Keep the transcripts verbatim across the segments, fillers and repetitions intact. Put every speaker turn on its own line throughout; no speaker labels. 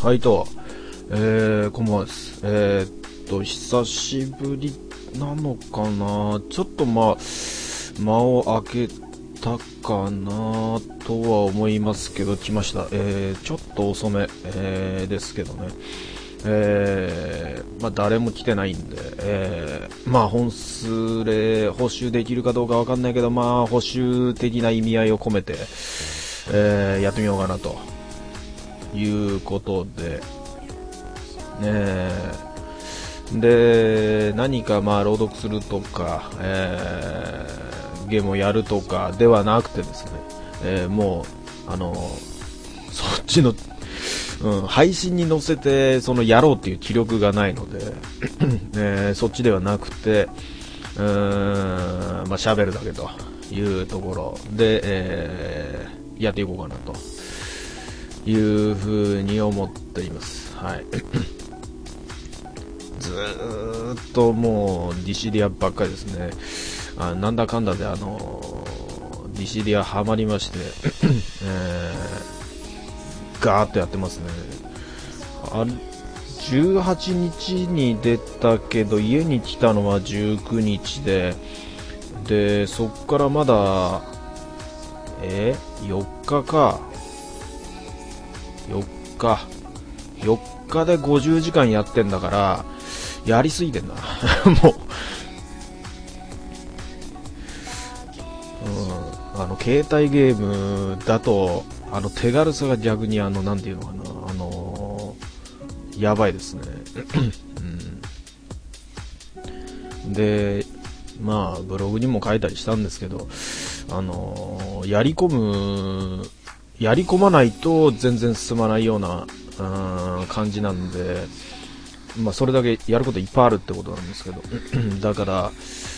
はいと、えー、こんばんはです。えー、っと、久しぶりなのかな。ちょっとまあ、間を空けたかなとは思いますけど、来ました。えー、ちょっと遅め、えー、ですけどね。えー、まあ誰も来てないんで、えー、まあ本数で補修できるかどうかわかんないけど、まあ補修的な意味合いを込めて、えー、やってみようかなということで、ねで何かまあ朗読するとか、えー、ゲームをやるとかではなくてですね、えー、もうあのそっちの、うん、配信に載せてそのやろうっていう気力がないので、えー、そっちではなくて、うーん、まあ喋るだけというところで、えー、やっていこうかなというふうに思っています。はい。ずーっともうディシディアばっかりですね。あなんだかんだであのディシディアハマりまして、えー、ガーッとやってますね。あじゅうはちにちに出たけど家に来たのはじゅうくにちで、でそっからまだえー、よっかかよっかよっかでごじゅうじかんやってんだからやりすぎてんなもう、うん、あの携帯ゲームだとあの手軽さが逆にあのなんていうのかな、あのー、やばいですね、うん、でまあブログにも書いたりしたんですけど、あのー、やり込むやり込まないと全然進まないような、うん、感じなんで、まあ、それだけやることいっぱいあるってことなんですけどだから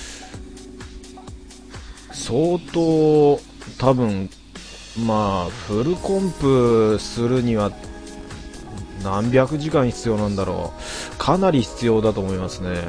相当多分まあフルコンプするには何百時間必要なんだろう。かなり必要だと思いますね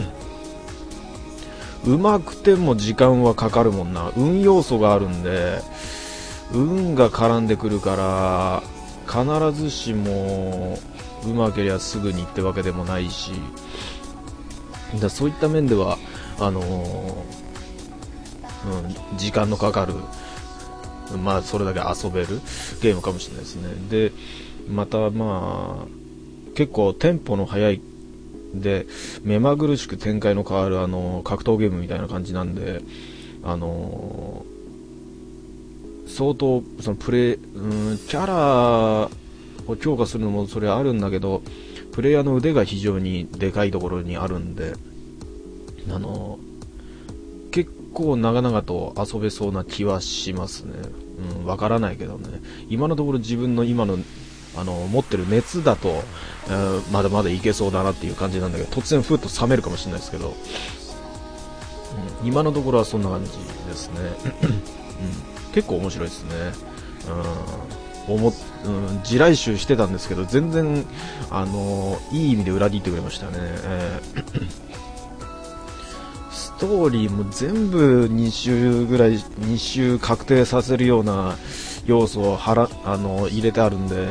うまくても時間はかかるもんな。運要素があるんで運が絡んでくるから必ずしもうまけりゃすぐにってわけでもないし、だそういった面ではあのーうん、時間のかかる、まあそれだけ遊べるゲームかもしれないですね。でまたまあ結構テンポの速いで目まぐるしく展開の変わるあの格闘ゲームみたいな感じなんで、あのー、相当そのプレイ、うん、キャラを強化するのもそれあるんだけど、プレイヤーの腕が非常にでかいところにあるんで、あのー、結構長々と遊べそうな気はしますね。うん、わからないけどね。今のところ自分の今のあの持ってる熱だと、えー、まだまだいけそうだなっていう感じなんだけど、突然ふっと冷めるかもしれないですけど、うん、今のところはそんな感じですね、うん、結構面白いですね、うん、おも、うん、地雷集してたんですけど全然、あのー、いい意味で裏切ってくれましたね、えー、ストーリーも全部に周ぐらいに周確定させるような要素をはら、あのー、入れてあるんで、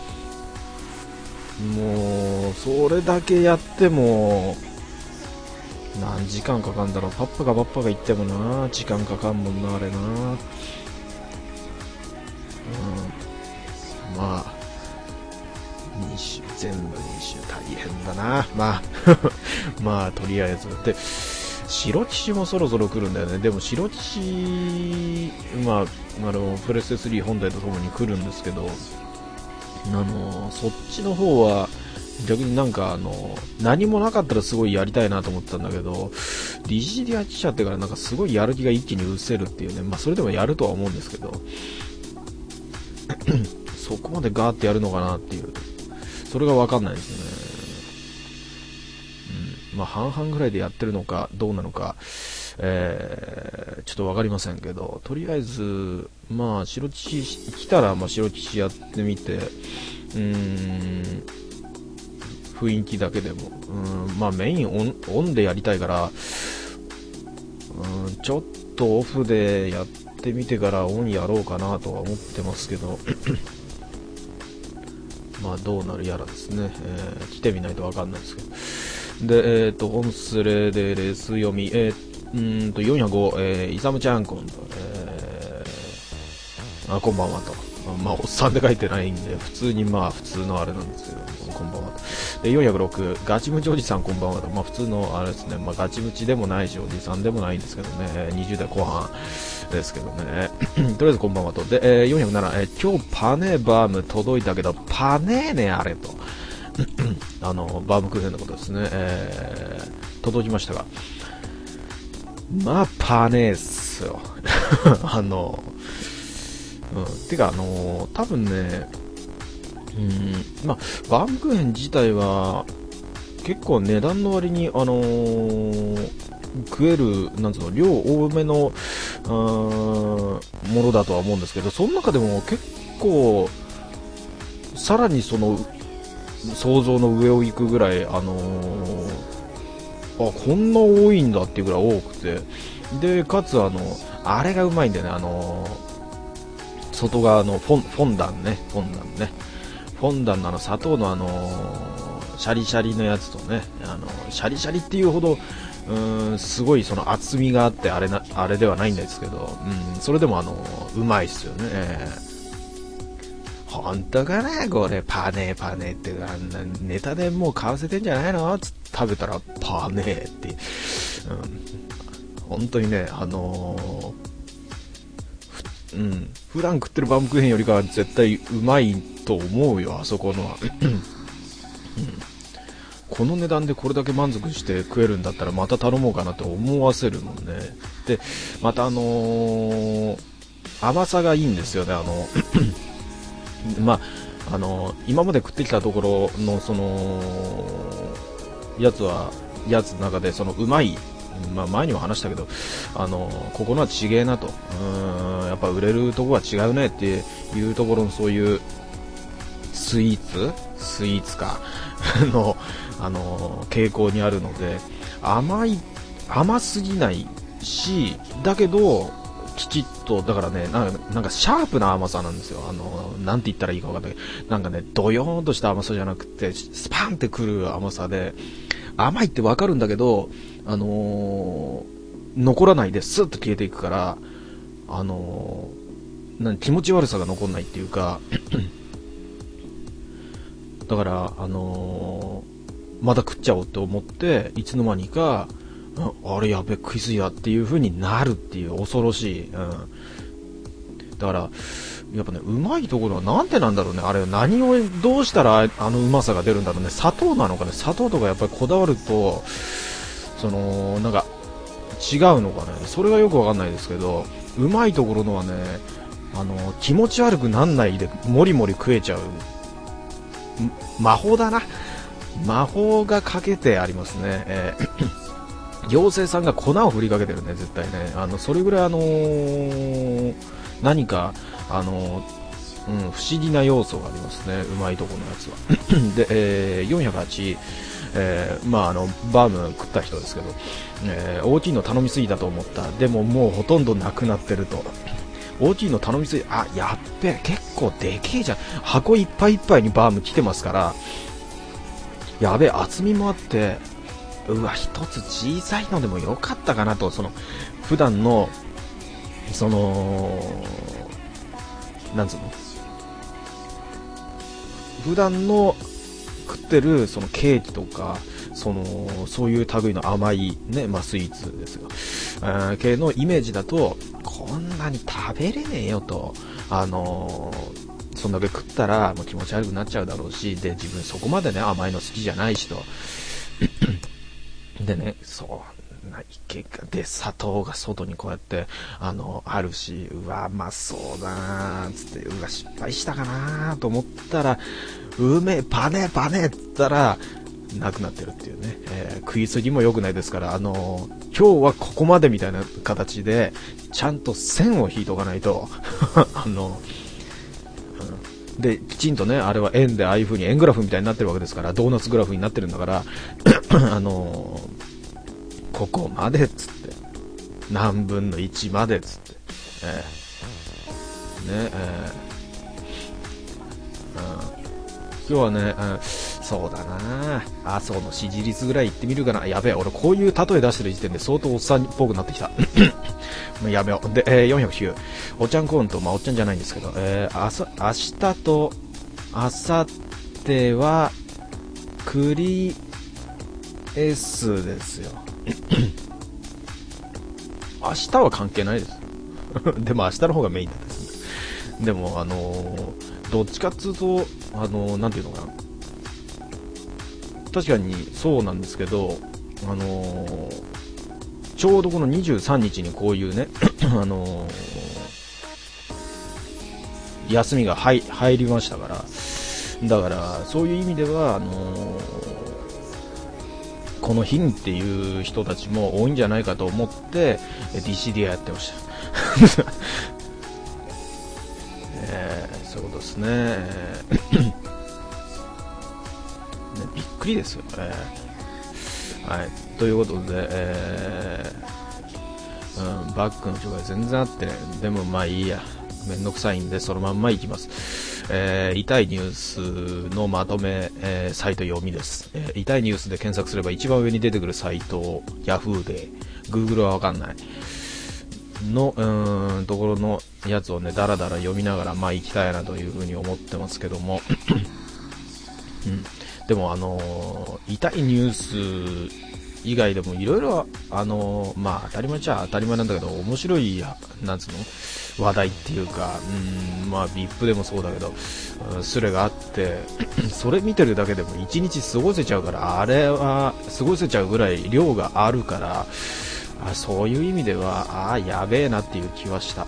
もうそれだけやっても何時間かかんだろう。パッパがパッパが言ってもな時間かかんもんなあれな、うん、まあに周全部に周大変だな、まあまあとりあえずで白騎士もそろそろ来るんだよね。でも白騎士まああのプレステスリー本体とともに来るんですけど、あのそっちの方は逆になんかあの何もなかったらすごいやりたいなと思ってたんだけど、ディシディア来ちゃってからなんかすごいやる気が一気に失せるっていうね。まあそれでもやるとは思うんですけどそこまでガーってやるのかなっていう、それが分かんないですね、うん、まあ半々ぐらいでやってるのかどうなのか、えー、ちょっと分かりませんけど、とりあえずまあ白騎士来たらまあ白騎士やってみて、うーん雰囲気だけでも、うん、まあメインオン、オンでやりたいから、うん、ちょっとオフでやってみてからオンやろうかなとは思ってますけどまあどうなるやらですね、えー、来てみないとわかんないですけど。で、えっ、ー、と、オンスレでレス読み、えー、うーんと、よんひゃくご、えー、イサムちゃんこんと、えー、あ、こんばんはと。まあ、おっさんで書いてないんで、普通にまあ、普通のあれなんですけど、こんばんはと。で、よんひゃくろく、ガチムチおじさんこんばんはと。まあ、普通のあれですね、まあ、ガチムチでもないし、おじさんでもないんですけどね、にじゅう代後半ですけどね。とりあえずこんばんはと。で、えー、よんひゃくなな、えー、今日パネーバーム届いたけど、パネーね、あれと。あの、バームクーヘンのことですね、えー、届きましたが。まあ、パネーっすよ。あの、うん、てか、あのー、多分ね、うん、まあ、バームクーヘン自体は、結構値段の割に、あのー、食える、なんつうの、量多めの、うーん、ものだとは思うんですけど、その中でも結構、さらにその、想像の上を行くぐらい、あのー、あ、こんな多いんだっていうぐらい多くて、で、かつ、あの、あれがうまいんだよね、あのー、外側のフォン、フォンダンね、フォンダンね。フォンダンのあの砂糖のあのー、シャリシャリのやつとね、あのー、シャリシャリっていうほど、うーん、すごいその厚みがあってあれな、あれではないんですけど、うん、それでもあのー、うまいっすよね。えー、本当かなこれ、パネーパネーって、あんなネタでもう買わせてんじゃないのつって食べたら、パネーって、うん、本当にね、あのー、うん、普段食ってるバームクーヘンよりかは絶対うまいと思うよ、あそこのは、うん、この値段でこれだけ満足して食えるんだったらまた頼もうかなと思わせるもんね。で、またあのー、甘さがいいんですよね。あのまあ、あのー、今まで食ってきたところのそのやつはやつの中でそのうまい、まあ、前にも話したけど、あのここのは違えなと、うーん、やっぱ売れるとこは違うねっていうところのそういうスイーツスイーツかの、あの傾向にあるので、甘い甘すぎないし、だけどきちっと、だからね、なんか、なんかシャープな甘さなんですよ。あのなんて言ったらいいか分かんないけど、なんかね、ドヨーンとした甘さじゃなくてスパンってくる甘さで、甘いって分かるんだけど、あのー、残らないでスッと消えていくから、あのー、なん気持ち悪さが残んないっていうかだから、あのー、また食っちゃおうって思っていつの間にか、あれやべ食いすぎだっていう風になるっていう恐ろしい、うん、だからやっぱね、うまいところはなんでなんだろうね。あれ何をどうしたらあのうまさが出るんだろうね。砂糖なのかね。砂糖とかやっぱりこだわると、そのなんか違うのかね。それがよくわかんないですけど、うまいところのはね、あの気持ち悪くなんないでもりもり食えちゃう魔法だな。魔法がかけてありますね。えー、妖精さんが粉を振りかけてるね、絶対ね。あのそれぐらいあのー、何かあの、うん、不思議な要素がありますね、うまいとこのやつは。で、えー、よんひゃくはち、えー、まああのバーム食った人ですけど、えー、大きいの頼みすぎだと思った。でももうほとんどなくなってると。大きいの頼みすぎ、あ、やっべ、結構でけえじゃん。箱いっぱいいっぱいにバーム来てますから、やべえ、厚みもあって、うわ、一つ小さいのでもよかったかなと、その普段のそのなんつうの、普段の食ってるそのケーキとか、そのそういう類の甘いね、まあ、スイーツですよ、えー、系のイメージだと、こんなに食べれねえよと、あのー、そんだけ食ったらもう気持ち悪くなっちゃうだろうし、で自分そこまでね甘いの好きじゃないしとでね、そうな結果で砂糖が外にこうやってあのあるし、うわまあそうだなーつって、うわ失敗したかなと思ったら、うめえパネパネって言ったらなくなってるっていうね、えー、食いすぎも良くないですから、あのー、今日はここまでみたいな形でちゃんと線を引いておかないとあのー、できちんとね、あれは円でああいう風に円グラフみたいになってるわけですから、ドーナツグラフになってるんだからあのー、ここまでっつって、何分のいちまでっつって、えー、ねえー、うん、 今日はね、うん、そうだな、麻生の支持率ぐらい言ってみるかな。やべえ、俺こういう例え出してる時点で相当おっさんっぽくなってきた。やめよう。で、えー、よんひゃくきゅう、おっちゃんコーンと、まあおっちゃんじゃないんですけど、えー、あさ明日と明後日はクリエスですよ。明日は関係ないです。でも明日の方がメインなんです。でもあのー、どっちかっつうと、あのー、なんていうのかな、確かにそうなんですけど、あのー、ちょうどこのにじゅうさんにちにこういうね、あのー、休みが入りましたから、だからそういう意味ではあのー、この日にっていう人たちも多いんじゃないかと思って ディーシーディー やってました、えー、そういうことですね、えー、ね、びっくりですよ、えー、はい、ということで、えーうん、バックの紹介全然あってね、でもまあいいや、めんどくさいんでそのまんまいきます。えー、痛いニュースのまとめ、えー、サイト読みです、えー、痛いニュースで検索すれば一番上に出てくるサイトを Yahoo で Google はわかんないのうーんところのやつをねだらだら読みながらまあ行きたいなというふうに思ってますけども、うん、でもあのー、痛いニュース以外でもいろいろあのー、まあ当たり前っちゃ当たり前なんだけど面白いなんつうの話題っていうか、うん、まあ ブイアイピー でもそうだけど、スレがあってそれ見てるだけでも一日過ごせちゃうから、あれは過ごせちゃうぐらい量があるから、あそういう意味ではあやべえなっていう気はした、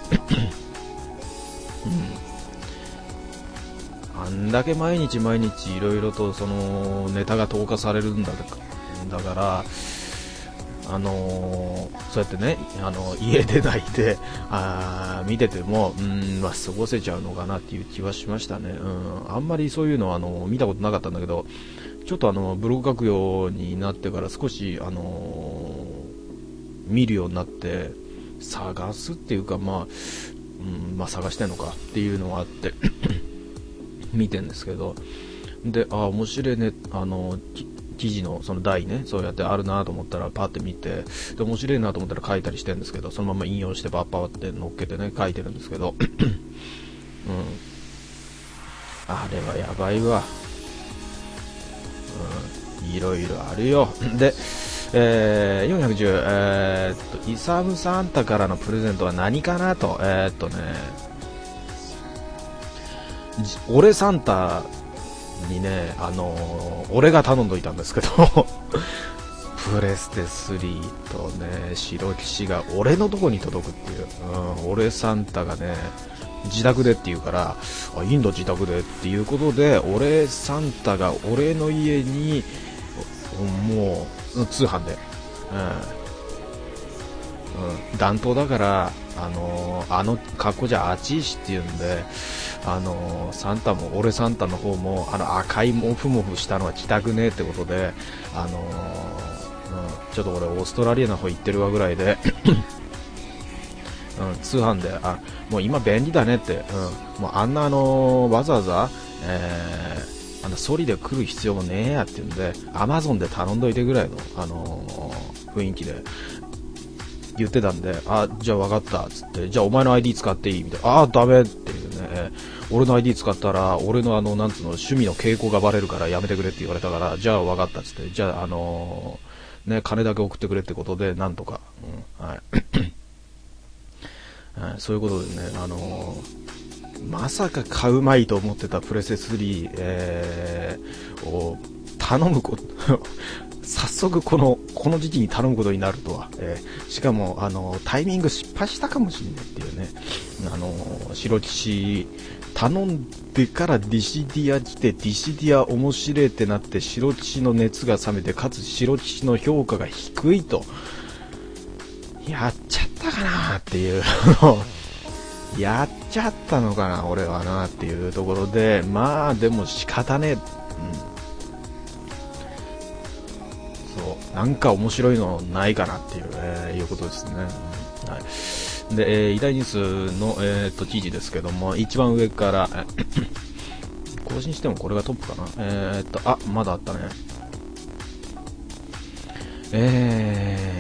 うん、あんだけ毎日毎日いろいろとそのネタが投下されるんだだからあのー、そうやってね、あのー、家出ないであ見てても、うん、まあ、過ごせちゃうのかなっていう気はしましたね、うん、あんまりそういうのはあのー、見たことなかったんだけど、ちょっとあのブログ書くようになってから少し、あのー、見るようになって探すっていうか、まあうんまあ、探してんのかっていうのがあって見てんですけど、であ面白いね、あの記事のその題ね、そうやってあるなと思ったらパッて見て、で面白いなと思ったら書いたりしてるんですけど、そのまま引用してバッパーって乗っけてね書いてるんですけど、うん、あれはやばいわ、うん、いろいろあるよ。で、えー、よんひゃくじゅう、えー、っとイサムサンタからのプレゼントは何かなと、えー、っとね俺サンタにね、あのー、俺が頼んどいたんですけどプレステスリーとね白騎士が俺のとこに届くっていう、うん、俺サンタがね自宅でって言うから、あインド自宅でっていうことで、俺サンタが俺の家にもう通販で、うんうん、暖冬だからあのー、あの格好じゃ暑いしっていうんで、あのー、サンタも俺サンタの方もあの赤いモフモフしたのは着たくねえってことで、あのーうん、ちょっと俺オーストラリアの方行ってるわぐらいで、うん、通販であもう今便利だねって、うん、もうあんな、あのー、わざわざ、えー、あのソリで来る必要もねえやって言うんでアマゾンで頼んどいてぐらいの、あのー、雰囲気で言ってたんで、あじゃあ分かったっつって、じゃあお前の アイディー 使っていいみたいな、あダメっていうね、俺の アイディー 使ったら俺のあのなんつうの趣味の傾向がバレるからやめてくれって言われたから、じゃあ分かったっつって、じゃああのー、ね金だけ送ってくれってことでなんとか、うん、はいそういうことでね、あのー、まさか買うまいと思ってたプレステスリー、えー、を頼むこと早速このこの時期に頼むことになるとは、えー、しかもあのタイミング失敗したかもしれないっていうね、あの白騎士頼んでからディシディア来てディシディア面白いってなって白騎士の熱が冷めてかつ白騎士の評価が低いとやっちゃったかなっていうやっちゃったのかな俺はなっていうところで、まあでも仕方ねえ、うんそうなんか面白いのないかなっていう、えー、いうことですね、うんはい、で、えー、偉大ニュースの、えー、と記事ですけども一番上から更新してもこれがトップかな。えー、っとあまだあったね。え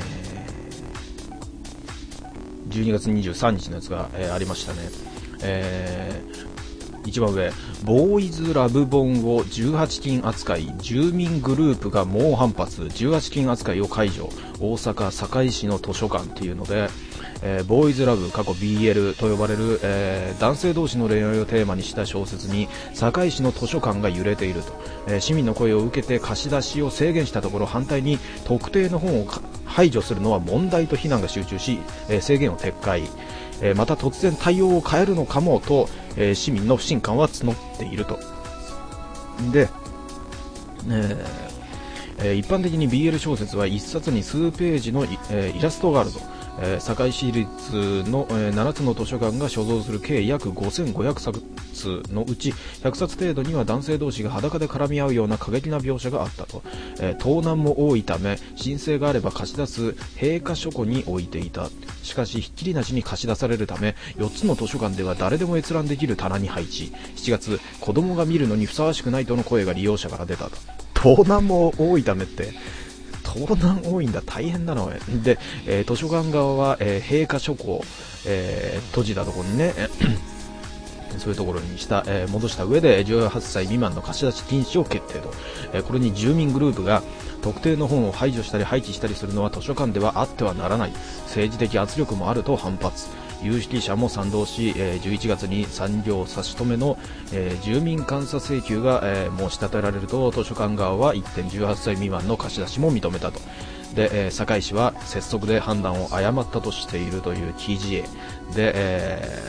ー、じゅうにがつにじゅうさんにちのやつが、えー、ありましたね。えー、一番上、ボーイズラブ本をじゅうはちきん扱い、住民グループが猛反発、じゅうはちきん扱いを解除、大阪堺市の図書館っていうので、えー、ボーイズラブ過去 ビーエル と呼ばれる、えー、男性同士の恋愛をテーマにした小説に堺市の図書館が揺れていると、えー、市民の声を受けて貸し出しを制限したところ、反対に特定の本を排除するのは問題と非難が集中し、えー、制限を撤回、えー、また突然対応を変えるのかもと、えー、市民の不信感は募っていると。で、えー、一般的に ビーエル 小説はいっさつに数ページの イ,、えー、イラストがあると。えー、堺市立の、えー、ななつの図書館が所蔵する計約ごせんごひゃくさつのうちひゃくさつ程度には男性同士が裸で絡み合うような過激な描写があったと。えー、盗難も多いため申請があれば貸し出す閉館書庫に置いていた。しかしひっきりなしに貸し出されるためよっつの図書館では誰でも閲覧できる棚に配置。しちがつ、子供が見るのにふさわしくないとの声が利用者から出たと。盗難も多いためって盗難多いんだ、大変だなおい。で、えー、図書館側は、えー、閉館書庫を、えー、閉じたところにねそういうところにした、えー、戻した上でじゅうはっさい未満の貸し出し禁止を決定と。えー、これに住民グループが特定の本を排除したり廃棄したりするのは図書館ではあってはならない、政治的圧力もあると反発。有識者も賛同し、えー、じゅういちがつに産業差し止めの、えー、住民監査請求が、えー、申し立てられると、図書館側は一転じゅうはっさい未満の貸し出しも認めたと。で、えー、堺市は拙速で判断を誤ったとしているという記事で、え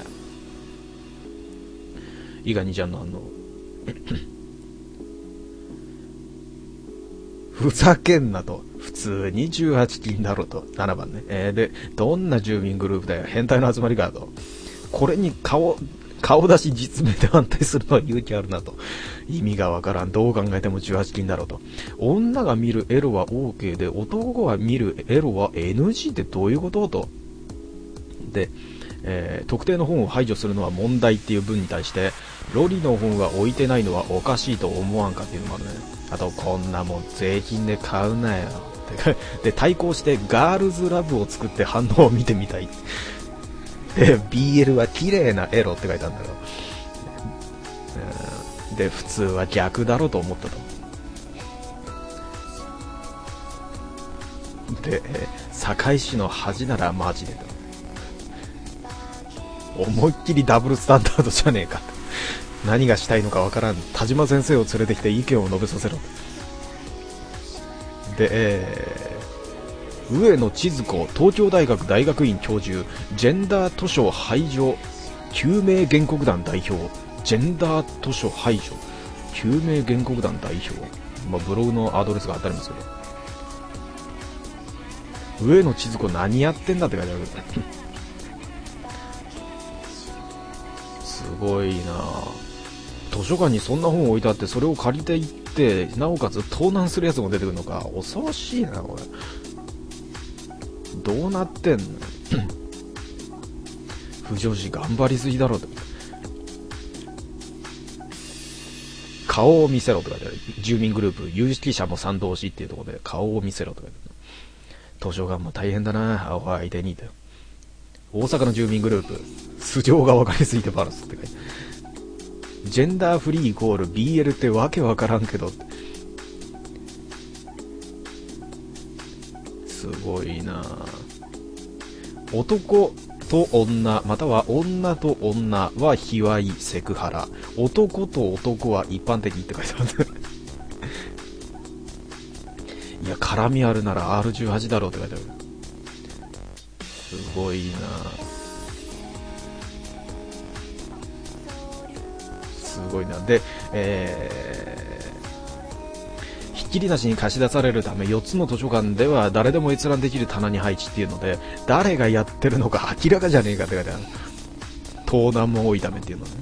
ー、伊賀にちゃんの反応ふざけんなと。普通にじゅうはちきんだろと。ななばんね。えー、で、どんな住民グループだよ。変態の集まりかと。これに顔、顔出し実名で反対するのは勇気あるなと。意味がわからん。どう考えてもじゅうはちきんだろと。女が見るエロは OK で、男が見るエロは エヌジー ってどういうことと。で、えー、特定の本を排除するのは問題っていう文に対して、ロリの本は置いてないのはおかしいと思わんかっていうのもあるね。あと、こんなもん税金で買うなよで、対抗してガールズラブを作って反応を見てみたいで、 ビーエル は綺麗なエロって書いてあるんだけど、で、普通は逆だろうと思ったと。で、堺市の恥ならマジでと。思いっきりダブルスタンダードじゃねえか。何がしたいのかわからん田島先生を連れてきて意見を述べさせろ。で、えー、上野千鶴子東京大学大学院教授、ジェンダー図書排除救命原告団代表。ジェンダー図書排除救命原告団代表、まあ、ブログのアドレスが貼ってありますけど、上野千鶴子何やってんだって書いてあるすごいな。図書館にそんな本置いてあって、それを借りていって、なおかつ盗難するやつも出てくるのか。恐ろしいなこれ。どうなってんの不女子頑張りすぎだろって。顔を見せろとかで、住民グループ有識者も賛同しっていうところで顔を見せろとかで、図書館も大変だな青相手に。大阪の住民グループ素性が分かりすぎてバラすって書いて、ジェンダーフリーイコール ビーエル ってわけわからんけど、すごいな。男と女または女と女は卑猥セクハラ、男と男は一般的って書いてあるいや絡みあるなら アールじゅうはち だろうって書いてある。すごいな。すごいな。で、えー、ひっきりなしに貸し出されるためよっつの図書館では誰でも閲覧できる棚に配置っていうので、誰がやってるのか明らかじゃねえかって書いてある。盗難も多いためっていうのね、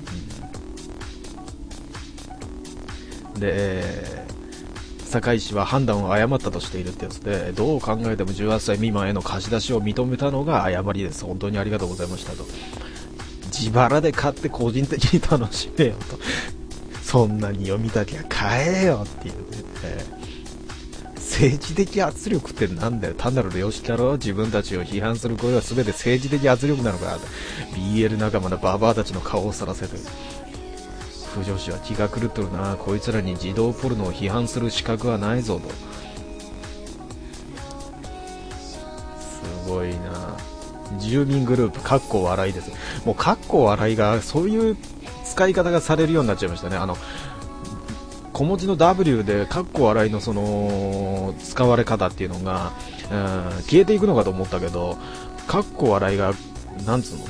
うん、で、えー、堺市は判断を誤ったとしているってやつで、どう考えてもじゅうはっさい未満への貸し出しを認めたのが誤りです。本当にありがとうございましたと。自腹で買って個人的に楽しめよと。 そんなに読みたきゃ買えよっていうね、えー、政治的圧力ってなんだよ、単なる良識だろ。自分たちを批判する声は全て政治的圧力なのか。 ビーエル 仲間のババアたちの顔をさらせて、不女子は気が狂ってるな。こいつらに児童ポルノを批判する資格はないぞと。すごいな。住民グループかっこ笑いです。もうかっこ笑いがそういう使い方がされるようになっちゃいましたね。あの小文字の ダブリュー でかっこ笑いのその使われ方っていうのが、うん、消えていくのかと思ったけど、かっこ笑いがなんつうの、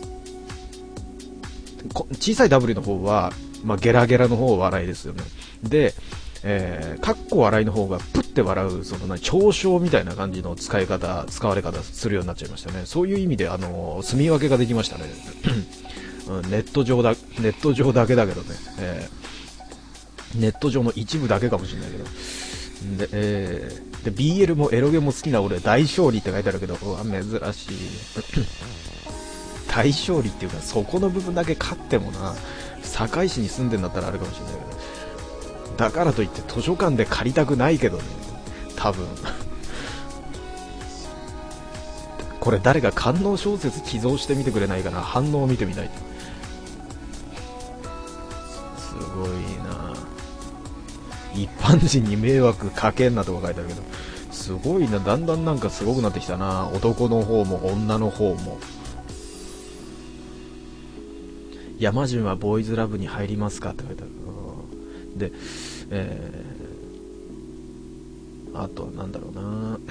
小さい ダブリュー の方は、まあ、ゲラゲラの方は笑いですよね。で、えー、かっこ笑いの方がプッて笑う、そのな嘲笑みたいな感じの使い方、使われ方するようになっちゃいましたね。そういう意味であの住み分けができましたね。ネット上だネット上だけだけどね、えー、ネット上の一部だけかもしれないけど、で、えー、で ビーエル もエロゲも好きな俺大勝利って書いてあるけど、うわ珍しい大勝利っていうか、そこの部分だけ勝ってもな、堺市に住んでんだったらあるかもしれないけど、だからといって図書館で借りたくないけどね、多分これ誰か官能小説寄贈してみてくれないかな。反応を見てみたい。すごいな。一般人に迷惑かけんなとか書いてあるけど、すごいな。だんだんなんかすごくなってきたな。男の方も女の方も。山順はボーイズラブに入りますかって書いてある。で、えー、あとはなんだろうな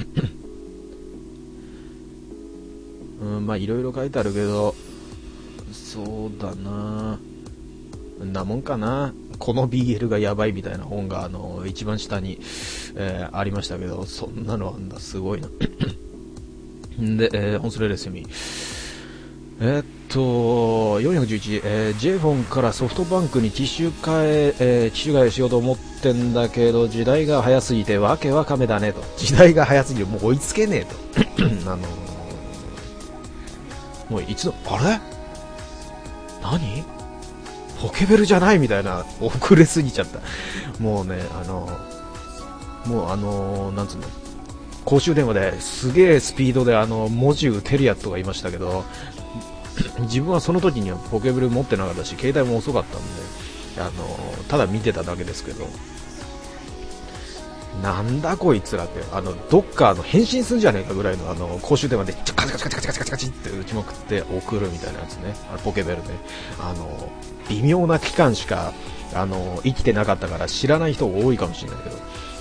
うん、まあいろいろ書いてあるけど、そうだな、んなもんかな。この ビーエル がやばいみたいな本があの一番下に、えー、ありましたけど、そんなのあんだ、すごいなで、えー、本スレレセミ、えー、っとよんひゃくじゅういち、えー、J フォンからソフトバンクに機種替え、えー、機種替えしようと思ってんだけど、時代が早すぎてわけわかめだねと。時代が早すぎてもう追いつけねえとあのもういつのあれ何ポケベルじゃないみたいな、遅れすぎちゃった。もうね、あのもうあのなんつうの、公衆電話ですげえスピードであの文字打てるやつとかいましたけど、自分はその時にはポケベル持ってなかったし、携帯も遅かったんで、あのただ見てただけですけど、なんだこいつらって、あのどっかあの返信するんじゃねえかぐらいのあの公衆電話でカチカチカチカチカチカチカチって打ちまくって送るみたいなやつね。あのポケベルね、あの微妙な期間しかあの生きてなかったから知らない人多いかもしれないけど、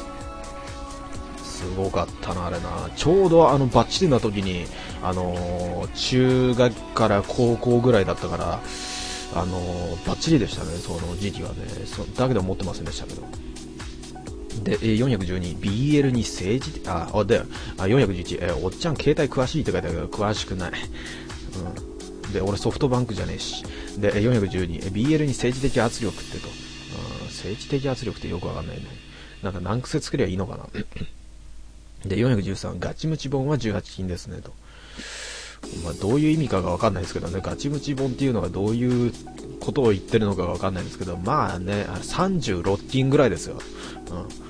すごかったなあれな。ちょうどあのバッチリな時にあの中学から高校ぐらいだったから、あのバッチリでしたね、その時期はね。そだけど持ってませんでしたけど。で、よんひゃくじゅうに、ビーエル に政治的、あ、あ、で、あ、よんひゃくじゅういち、えー、おっちゃん携帯詳しいって書いてあるけど、詳しくない。うん。で、俺ソフトバンクじゃねえし。で、よんひゃくじゅうに、ビーエル に政治的圧力ってと。うん、政治的圧力ってよくわかんないね。なんか難癖つけりゃいいのかな。で、よんひゃくじゅうさん、ガチムチ本はじゅうはち禁ですね、と。まあ、どういう意味かがわかんないですけどね、ガチムチ本っていうのがどういうことを言ってるのかがわかんないんですけど、まあね、さんじゅうろっ禁ぐらいですよ。うん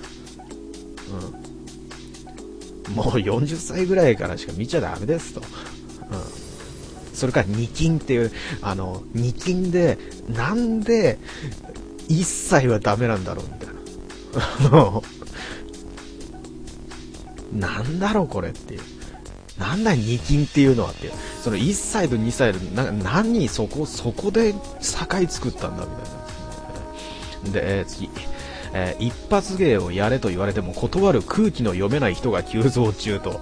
うん、もうよんじゅっさいぐらいからしか見ちゃダメですと、うん、それからに禁っていうあのに禁でなんでいっさいはダメなんだろうみたいななんだろうこれっていう、なんだに禁っていうのはっていう、そのいっさいとにさいでな何そこそこで境作ったんだみたいなで、えー、次えー、一発芸をやれと言われても断る空気の読めない人が急増中と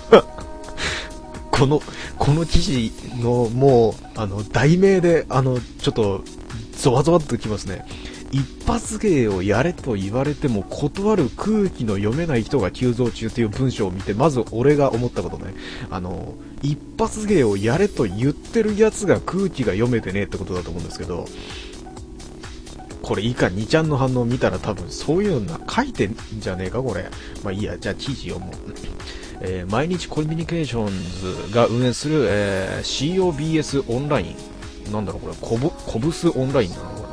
このこの記事のもうあの題名であのちょっとゾワゾワっときますね。一発芸をやれと言われても断る空気の読めない人が急増中という文章を見て、まず俺が思ったことね、あの一発芸をやれと言ってるやつが空気が読めてねえってことだと思うんですけど、これ以下にちゃんの反応を見たら多分そういうの書いてんじゃねえかこれ。まあいいや、じゃあ記事読もう。えー、毎日コミュニケーションズが運営する、えー、シーオービーエス オンラインなんだろうこれ、コブコブスオンラインなのかな、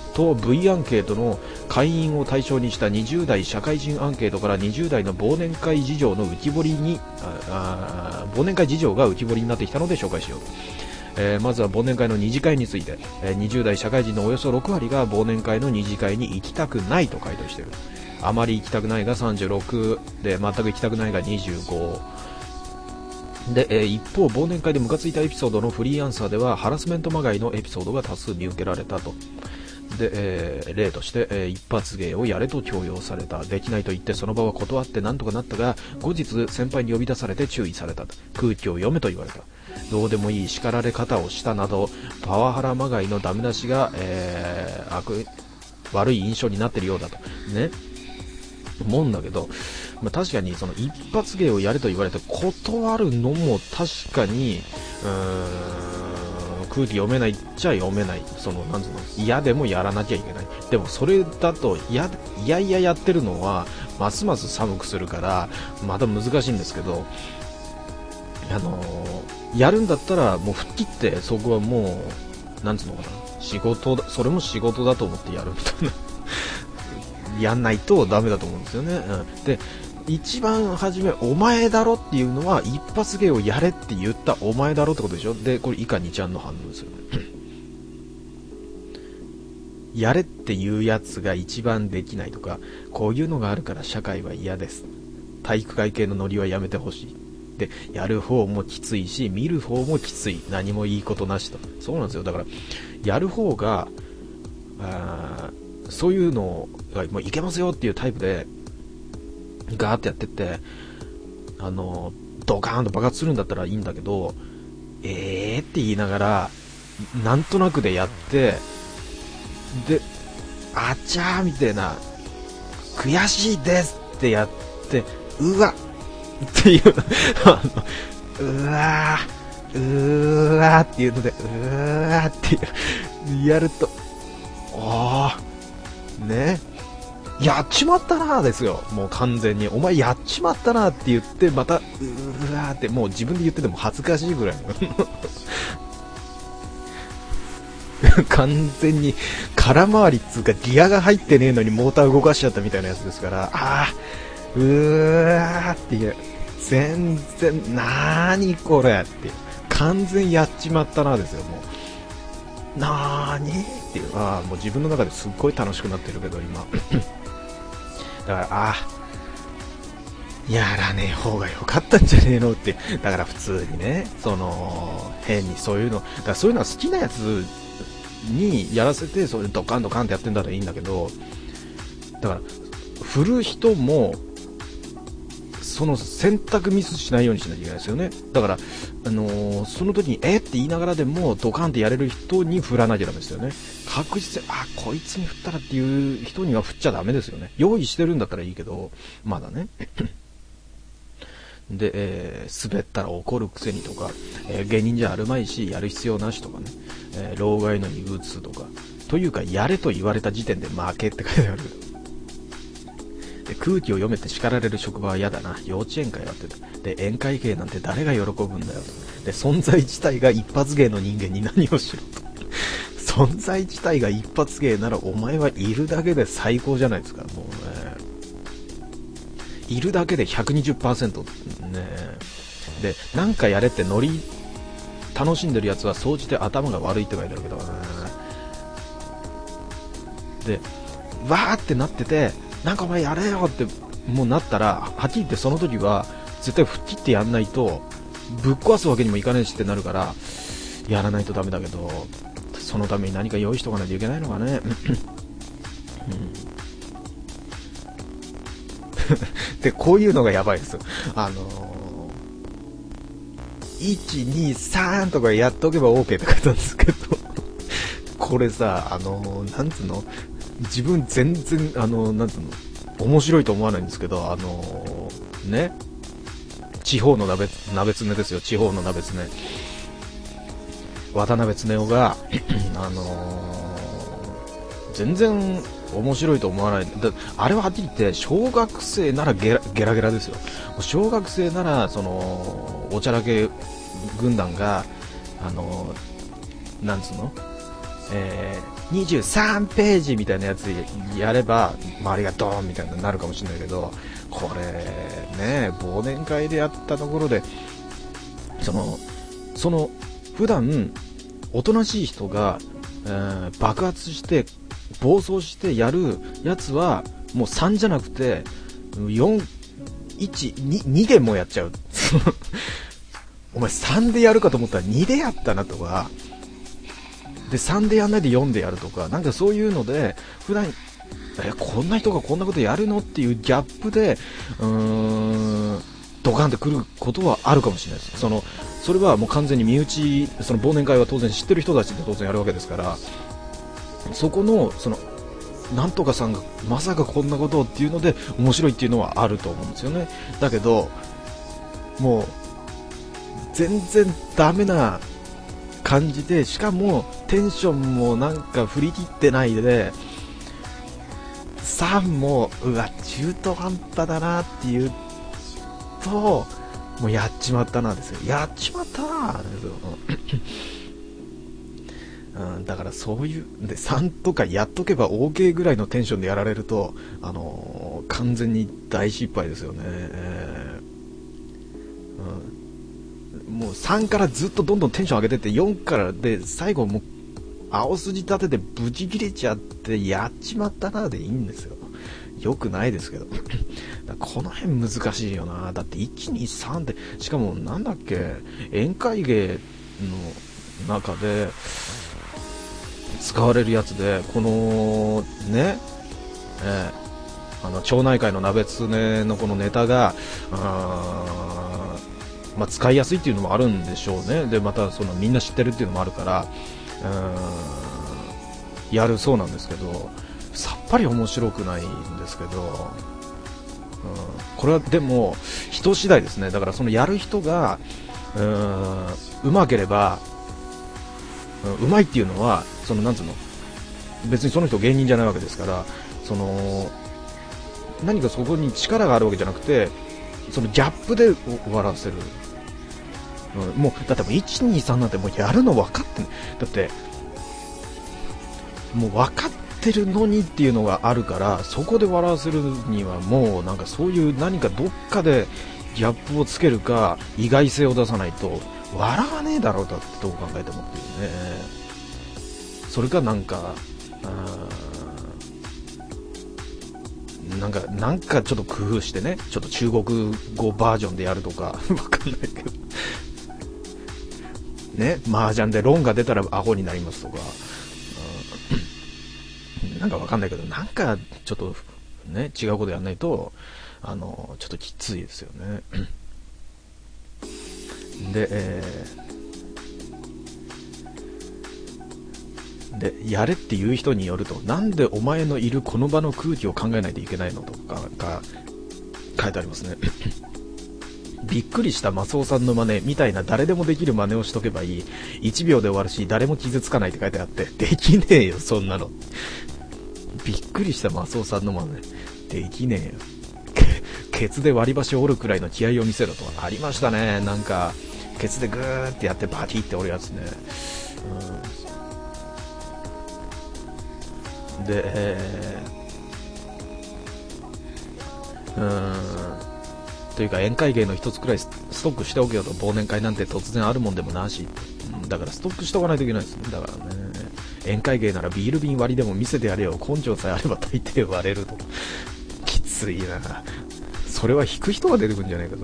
と V アンケートの会員を対象にしたにじゅう代社会人アンケートからにじゅう代の忘年会事情の浮き彫りにああ忘年会事情が浮き彫りになってきたので紹介しよう。えー、まずは忘年会の二次会について、えー、にじゅう代社会人のおよそろく割が忘年会の二次会に行きたくないと回答している。あまり行きたくないがさんじゅうろくで、全く行きたくないがにじゅうごで、えー、一方忘年会でムカついたエピソードのフリーアンサーではハラスメントまがいのエピソードが多数見受けられたと。で、えー、例として、えー、一発芸をやれと強要された。できないと言ってその場は断ってなんとかなったが、後日先輩に呼び出されて注意された。空気を読めと言われた。どうでもいい叱られ方をしたなどパワハラまがいのダメ出しが、えー、悪, 悪い印象になっているようだとね思うんだけど、まあ、確かにその一発芸をやれと言われて断るのも確かにうーん空気読めないっちゃ読めない。そのなんつうの、嫌でもやらなきゃいけない。でもそれだといやいやいややってるのはますます寒くするからまた難しいんですけど、あのー、やるんだったらもう吹っ切ってそこはもうなんつうのかな、仕事だ、それも仕事だと思ってやるみたいなやんないとダメだと思うんですよね、うん、で一番初めお前だろっていうのは一発芸をやれって言ったお前だろってことでしょ。でこれ以下にちゃんの反応ですよねやれっていうやつが一番できないとか、こういうのがあるから社会は嫌です、体育会系のノリはやめてほしいで、やる方もきついし見る方もきつい、何もいいことなしと。そうなんですよ。だからやる方があそういうのがもういけますよっていうタイプでガーってやってってあのドカーンと爆発するんだったらいいんだけど、えーって言いながらなんとなくでやってであちゃーみたいな悔しいですってやってうわっていうあのうわーうわーっていうのでうわーっていうやるとあーねやっちまったなーですよ。もう完全にお前やっちまったなーって言ってまたうわーってもう自分で言ってても恥ずかしいぐらい完全に空回りっつうかギアが入ってねえのにモーター動かしちゃったみたいなやつですから、あーうわーっていう全然なーにこれっていう完全やっちまったなですよ。もうなーにっていう、あーもう自分の中ですっごい楽しくなってるけど今だからあーやらねえ方が良かったんじゃねえのって。だから普通にねその変にそういうのだからそういうのは好きなやつにやらせてそれドカンドカンってやってんだらいいんだけど、だから振る人もその選択ミスしないようにしなきゃいけないですよね。だから、あのー、その時にえって言いながらでもドカンってやれる人に振らなきゃダメですよね。確実にあこいつに振ったらっていう人には振っちゃダメですよね。用意してるんだったらいいけどまだねで、えー、滑ったら怒るくせにとか、えー、芸人じゃあるまいしやる必要なしとかね、えー、老害のに打つとかというかやれと言われた時点で負けって書いてある。で空気を読めて叱られる職場は嫌だな、幼稚園会やってたで宴会芸なんて誰が喜ぶんだよと。で存在自体が一発芸の人間に何をしろと存在自体が一発芸ならお前はいるだけで最高じゃないですか。もうねいるだけで ひゃくにじゅっパーセント ね。でなんかやれってノリ楽しんでるやつは総じて頭が悪いって書いてあるけどね。でわーってなっててなんかお前やれよってもうなったらはっきり言ってその時は絶対吹っ切ってやんないとぶっ壊すわけにもいかないしってなるからやらないとダメだけど、そのために何か用意しとかないといけないのかね、うんでこういうのがやばいです。あのー、いちにさんとかやっとけば OK って書いたんですけどこれさあのー、なんつうの自分全然あのー、なんつうの面白いと思わないんですけど、あのー、ね地方の鍋鍋つねですよ。地方の鍋つね渡辺恒夫があのー、全然面白いと思わない。だあれははっきり言って小学生ならゲラゲラゲラですよ。小学生ならそのおちゃらけ軍団があのなんつうの、えにじゅうさんページみたいなやつやれば周りがドーンみたいになるかもしれないけど、これね、忘年会でやったところでそのその普段おとなしい人が、えー、爆発して暴走してやるやつはもうさんじゃなくてよん、いち、に、にでもやっちゃうお前さんでやるかと思ったらにでやったなとかで、さんでやんないでよんでやるとか、なんかそういうので普段えこんな人がこんなことやるのっていうギャップでうーんドカンってくることはあるかもしれないです。そのそれはもう完全に身内、その忘年会は当然知ってる人たちで当然やるわけですから、そこのそのなんとかさんがまさかこんなことをっていうので面白いっていうのはあると思うんですよね。だけどもう全然ダメな感じで、しかもテンションもなんか振り切ってないで、さんもうわ中途半端だなっていうともうやっちまったなですよ。やっちまったなですようん、だからそういうでさんとかやっとけば OK ぐらいのテンションでやられると、あのー、完全に大失敗ですよね、えーうん、もうさんからずっとどんどんテンション上げてってよんからで最後もう青筋立ててブチ切れちゃってやっちまったなでいいんですよ。よくないですけどだこの辺難しいよな。だっていちにさんってしかもなんだっけ宴会芸の中で使われるやつで、このね、えー、あの町内会の鍋つねのこのネタがあ、まあ、使いやすいっていうのもあるんでしょうね。でまたそのみんな知ってるっていうのもあるからうんやるそうなんですけど、さっぱり面白くないんですけど、うん、これはでも人次第ですね。だからそのやる人がうーんうまければうまいっていうのはそのなんつうの別にその人芸人じゃないわけですから、その何かそこに力があるわけじゃなくてそのギャップで終わらせる、うん、もうだってもういちにさんなんてもうやるの分かってんだってもう分かってるのにっていうのがあるから、そこで笑わせるにはもうなんかそういう何かどっかでギャップをつけるか意外性を出さないと笑わねえだろうだってどう考えてもっていうね。それかなんかなんかなんかちょっと工夫してね、ちょっと中国語バージョンでやるとかわかんないけどね、麻雀でロンが出たらアホになりますとか、なんかわかんないけどなんかちょっとね違うことやらないとあのちょっときついですよねで、えー、でやれっていう人によると、なんでお前のいるこの場の空気を考えないといけないのとかが書いてありますねびっくりしたマスオさんの真似みたいな誰でもできる真似をしとけばいい、いちびょうで終わるし誰も傷つかないって書いてあって、できねえよそんなの。びっくりしたマスオさんの真似できねえよケツで割り箸を折るくらいの気合を見せろとはありましたね。なんかケツでグーってやってバキって折るやつね、うん、で、えー、うーんというか宴会芸の一つくらいストックしておけよと、忘年会なんて突然あるもんでもなし、うん、だからストックしておかないといけないですね。だからね宴会芸ならビール瓶割りでも見せてやれよ、根性さえあれば大抵割れると。きついな、それは引く人が出てくるんじゃないかと。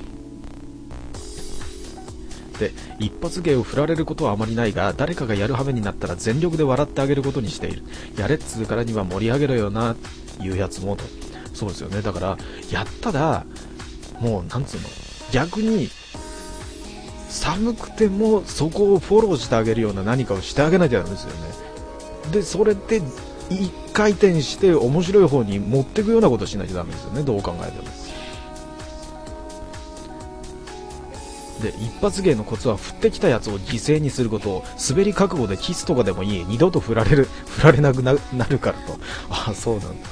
で一発芸を振られることはあまりないが、誰かがやる羽目になったら全力で笑ってあげることにしている。やれっつうからには盛り上げろよないうやつもと。そうですよね。だからやったらもうなんつうの、逆に寒くてもそこをフォローしてあげるような何かをしてあげないとダメですよね。でそれで一回転して面白い方に持っていくようなことをしないとダメですよね、どう考えても。で一発芸のコツは振ってきたやつを犠牲にすること、滑り覚悟でキスとかでもいい、二度と振られる振られなく な, なるからと。ああそうなんだ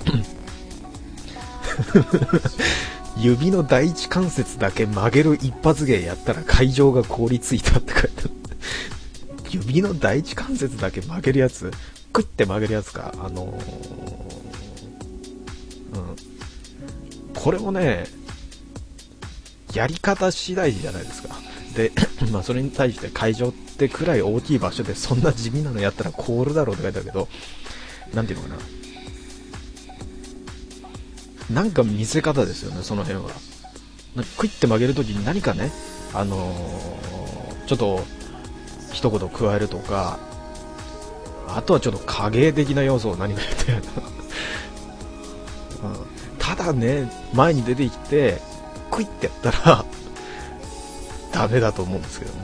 指の第一関節だけ曲げる一発芸やったら会場が凍りついたって書いてある指の第一関節だけ曲げるやつクイって曲げるやつか、あのー、うん、これもねやり方次第じゃないですか。で、まあそれに対して会場ってくらい大きい場所でそんな地味なのやったら凍るだろうって書いてあるけど、なんていうのかな、なんか見せ方ですよね、その辺は。なんかクイって曲げるときに何かね、あのー、ちょっと一言加えるとか、あとはちょっと影絵的な要素を何かやってやる、うん、ただね前に出てきてクイってやったらダメだと思うんですけどね。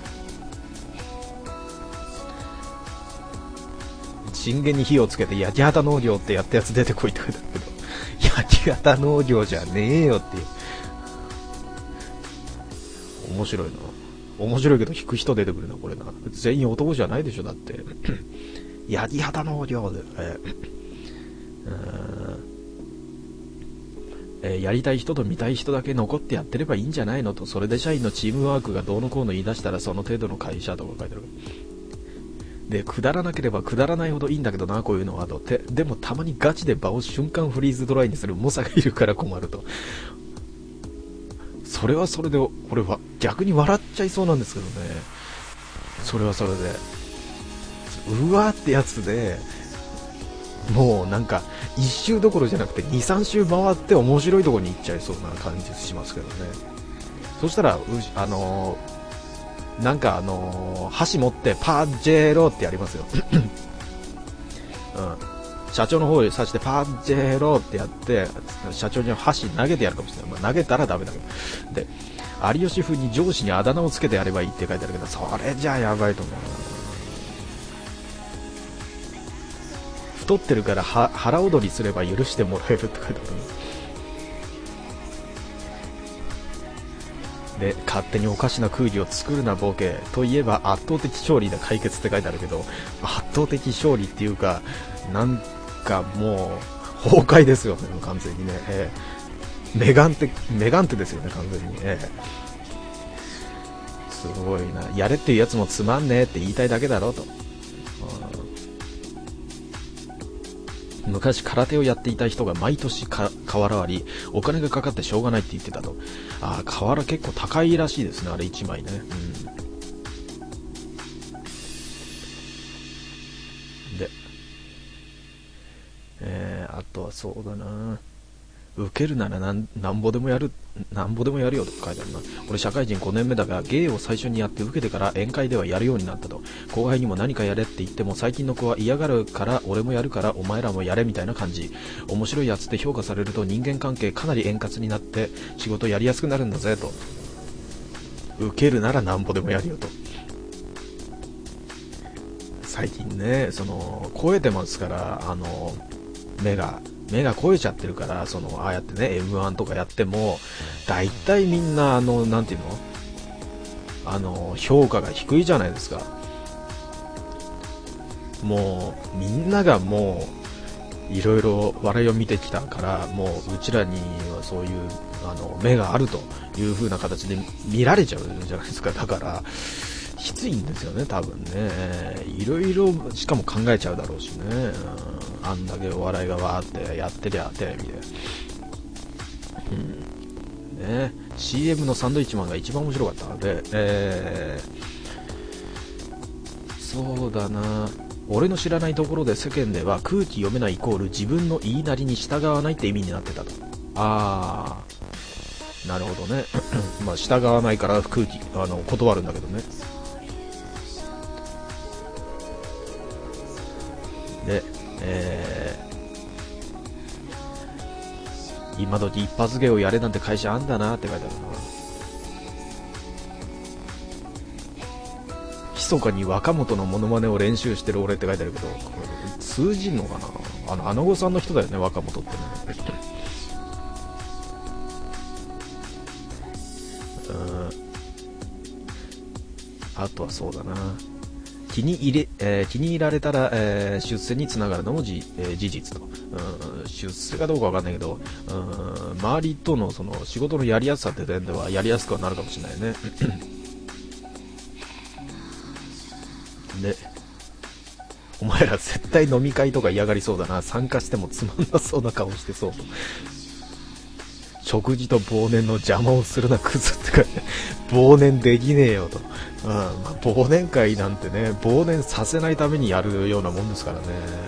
チンゲに火をつけて焼き畑農業ってやったやつ出てこいって書いてあるけど、焼き畑農業じゃねえよっていう。面白いな。面白いけど引く人出てくるな、これな。全員男じゃないでしょ、だって。焼き畑農業で、えーえー、やりたい人と見たい人だけ残ってやってればいいんじゃないのと、それで社員のチームワークがどうのこうの言い出したらその程度の会社とか書いてある。で、くだらなければくだらないほどいいんだけどな、こういうのはと。てでもたまにガチで場を瞬間フリーズドライにする猛者がいるから困ると。それはそれで俺は逆に笑っちゃいそうなんですけどね。それはそれでうわーってやつでもうなんか一周どころじゃなくてに、さん周回って面白いところに行っちゃいそうな感じしますけどね。そしたらうあのー、なんかあのー、箸持ってパージェロってやりますよ、うん、社長の方に刺してパージェロってやって社長に箸投げてやるかもしれない、まあ、投げたらダメだけど、で有吉風に上司にあだ名をつけてやればいいって書いてあるけど、それじゃやばいと思う。太ってるからは腹踊りすれば許してもらえるって書いてある。で、勝手におかしな空気を作るなボケといえば圧倒的勝利で解決って書いてあるけど、圧倒的勝利っていうかなんかもう崩壊ですよね、完全にね、えー、メガンテメガンテですよね、完全に、えー、すごいな。やれっていうやつもつまんねえって言いたいだけだろと。昔空手をやっていた人が毎年か瓦割りお金がかかってしょうがないって言ってたと。ああ、瓦結構高いらしいですね、あれいちまいね、うん、で、えー、あとはそうだな、受けるならなんなんぼでもやるなんぼでもやるよと書いてあるな。俺社会人ごねんめだが芸を最初にやって受けてから宴会ではやるようになったと。後輩にも何かやれって言っても最近の子は嫌がるから俺もやるからお前らもやれみたいな感じ。面白いやつって評価されると人間関係かなり円滑になって仕事やりやすくなるんだぜと。受けるならなんぼでもやるよと。最近ね、その超えてますから、あの目が目が超えちゃってるから、そのああやってね エムワン とかやってもだいたいみんなあのなんていうの、あの評価が低いじゃないですか。もうみんながもういろいろ笑いを見てきたから、もううちらにはそういうあの目があるという風な形で見られちゃうじゃないですか。だからきついんですよね、多分ね。いろいろしかも考えちゃうだろうしね、うん、あんだけお笑いがわーってやってりゃテレビで、うんね、シーエム のサンドイッチマンが一番面白かったので、えー、そうだな、俺の知らないところで世間では空気読めないイコール自分の言いなりに従わないって意味になってたと。あー、なるほどねまあ従わないから空気あの断るんだけどね。で、えー、今時一発芸をやれなんて会社あんだなって書いてあるな。密かに若本のモノマネを練習してる俺って書いてあるけど、これ通じんのかな。あのアナゴさんの人だよね、若本ってねうん、あとはそうだな、気に入れ、えー、気に入られたら、えー、出世につながるのもじ、えー、事実と、うん、出世かどうかわかんないけど、うん、周りとのその仕事のやりやすさって点ではやりやすくはなるかもしれないねで、 お前ら絶対飲み会とか嫌がりそうだな、参加してもつまんなそうな顔してそうと。食事と忘年の邪魔をするなクズって書いて、忘年できねえよと。うん、まあ、忘年会なんてね、忘年させないためにやるようなもんですからね。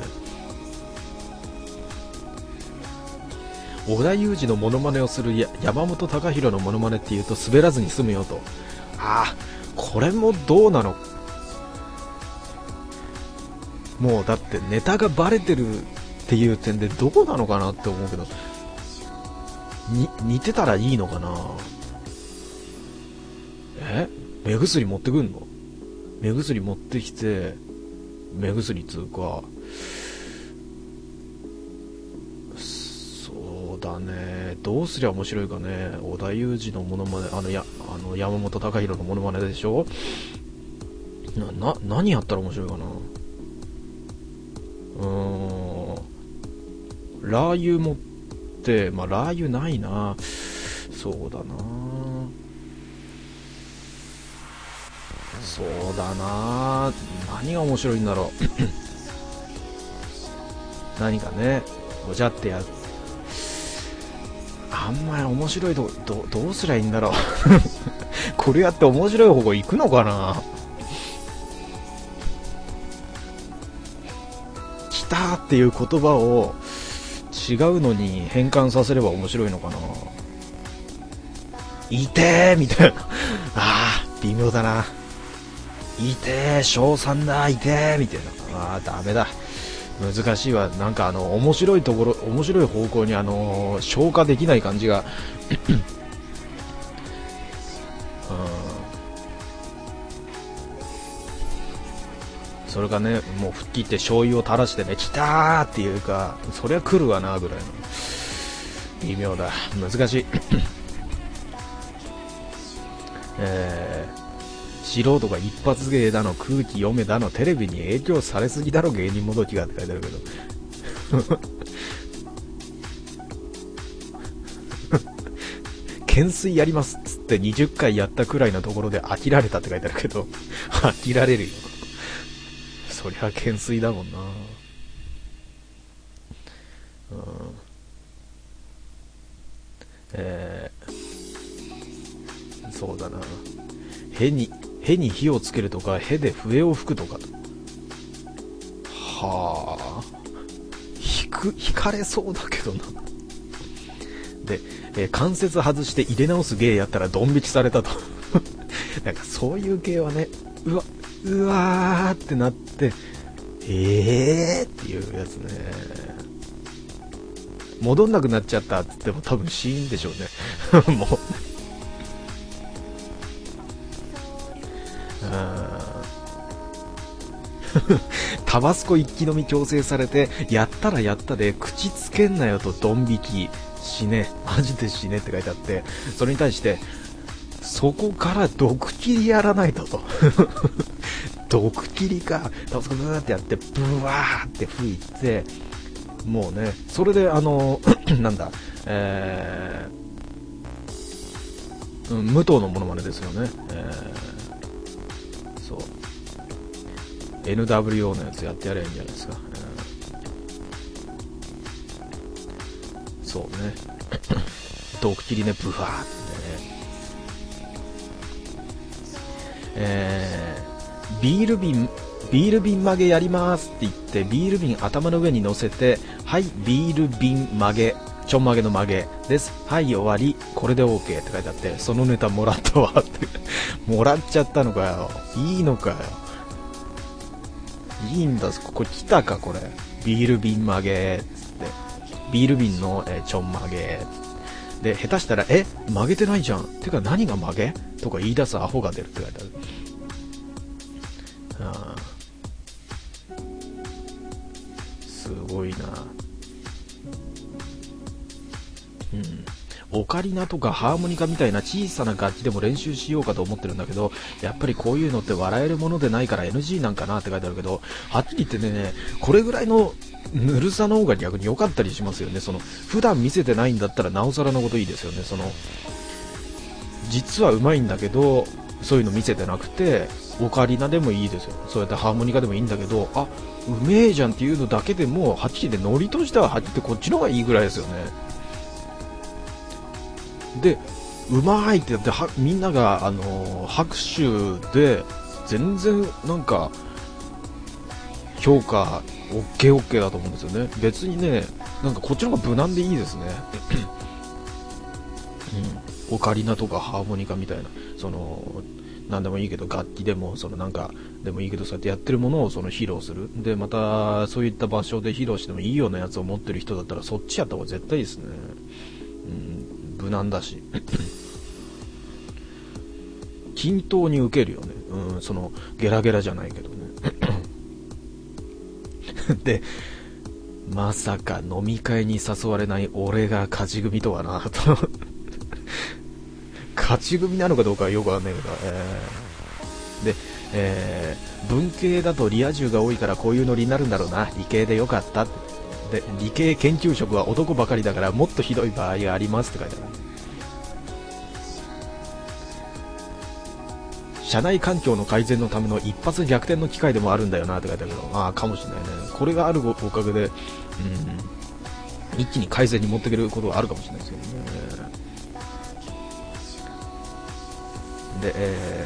織田裕二のモノマネをするや山本隆弘のモノマネって言うと滑らずに済むよと。ああ、これもどうなの。もうだってネタがバレてるっていう点でどうなのかなって思うけど、に似てたらいいのかな。え、目薬持ってくんの？目薬持ってきて、目薬つうか、そうだね、どうすりゃ面白いかね。織田裕二のモノマネ、あのやあの山本隆弘のモノマネでしょ。なな何やったら面白いかな。うーん、ラー油持って、まあラー油ないな。そうだな、そうだな、何が面白いんだろう何かね、ごちゃってやる。あんまり面白いとこ ど, どうすりゃいいんだろうこれやって面白い方向行くのかな。来たーっていう言葉を違うのに変換させれば面白いのかな。いてーみたいなあー微妙だな。いてー、賞賛だ、いてーみたいな。あーダメだ、難しいわ。なんかあの面白いところ、面白い方向にあのー、消化できない感じがうん、それがね、もう吹っ切って醤油を垂らしてね、来たーっていうか、そりゃ来るわなぐらいの。微妙だ、難しいえー、素人が一発芸だの、空気読めだの、テレビに影響されすぎだろ芸人もどきがって書いてあるけど懸垂やりますっつってにじゅっかいやったくらいのところで飽きられたって書いてあるけど飽きられるよそりゃ懸垂だもんな。うん、えー、そうだな、へにへに火をつけるとか、へで笛を吹くとか。はあ、引く引かれそうだけどなで、えー、関節外して入れ直す芸やったらドン引きされたとなんかそういう芸はね、うわうわーってなって、えーっていうやつね。戻んなくなっちゃったって言っても多分死因でしょうねもうタバスコ一気飲み強制されて、やったらやったで口つけんなよとドン引き、死ねマジで死ねって書いてあって、それに対してそこから毒切りやらないとと毒切りか、タバスコブーってやってブワーって吹いて、もうね、それであのなんだ、えー、うん、武藤のモノマネですよね、えー、そう エヌダブリューオー のやつやってやればいいんじゃないですか、えー、そうね毒切りね、ブワーってね、えー、ビール瓶ビール瓶曲げやりますって言ってビール瓶頭の上に乗せて、はいビール瓶曲げ、ちょん曲げの曲げです、はい終わり、これで OK って書いてあって、そのネタもらったわってもらっちゃったのかよ、いいのかよ、いいんだ、ここ来たかこれ、ビール瓶曲げっつって、ビール瓶の、えー、ちょん曲げで、下手したらえ曲げてないじゃんてか何が曲げとか言い出すアホが出るって書いてある。あーすごいな。うん。オカリナとかハーモニカみたいな小さな楽器でも練習しようかと思ってるんだけど、やっぱりこういうのって笑えるものでないから エヌジー なんかなって書いてあるけど、はっきり言ってね、これぐらいのぬるさの方が逆に良かったりしますよね。その普段見せてないんだったらなおさらのこといいですよね。その実はうまいんだけどそういうの見せてなくて、オカリナでもいいですよ、そうやってハーモニカでもいいんだけど、あ、うめえじゃんっていうのだけでもはっきりでノリとしてははっきりこっちの方がいいぐらいですよね。で、うまいって言ってはみんなが、あのー拍手で全然なんか評価 オーケーオーケー だと思うんですよね。別にね、なんかこっちの方が無難でいいですね。うん、オカリナとかハーモニカみたいな、その何でもいいけど、楽器でもそのなんかでもいいけど、そうやってやってるものをその披露する。でまたそういった場所で披露してもいいようなやつを持ってる人だったらそっちやった方が絶対いいですね。うん、無難だし均等に受けるよね。うん、そのゲラゲラじゃないけどね。でまさか飲み会に誘われない俺が勝ち組とはなと。勝ち組なのかどうかはよくわかんないけど、えー、で、えー、文系だとリア充が多いからこういうノリになるんだろうな、理系でよかったって。で理系研究職は男ばかりだからもっとひどい場合がありますって書いてある。社内環境の改善のための一発逆転の機会でもあるんだよなって書いてあるけど、ああかもしれないね。これがあるおかげで、うん、一気に改善に持っていけることがあるかもしれないですけどね。で、え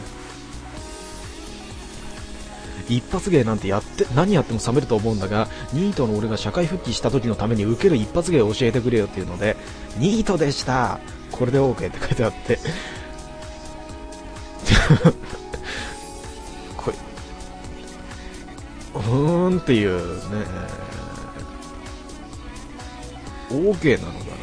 ー、一発芸なんてやって何やっても冷めると思うんだが、ニートの俺が社会復帰した時のために受ける一発芸を教えてくれよっていうので、ニートでした、これで OK って書いてあってこれうーんっていうね、 OK なのかな。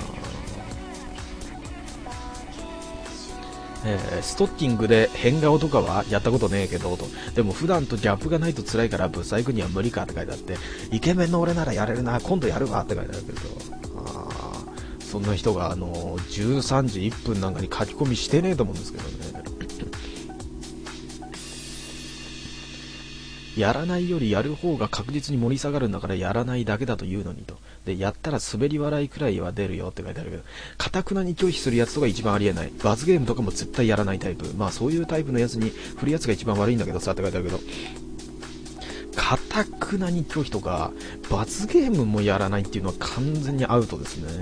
えー、ストッキングで変顔とかはやったことねえけどと。でも普段とギャップがないと辛いからブサイクには無理かって書いてあって、イケメンの俺ならやれるな、今度やるわって書いてあるけど、あそんな人があのじゅうさんじいっぷんなんかに書き込みしてねえと思うんですけどね。やらないよりやる方が確実に盛り下がるんだからやらないだけだというのにと。でやったら滑り笑いくらいは出るよって書いてあるけど、かたくなに拒否するやつとか一番ありえない。罰ゲームとかも絶対やらないタイプ。まあそういうタイプのやつに振るやつが一番悪いんだけどさって書いてあるけど、かたくなに拒否とか罰ゲームもやらないっていうのは完全にアウトですね。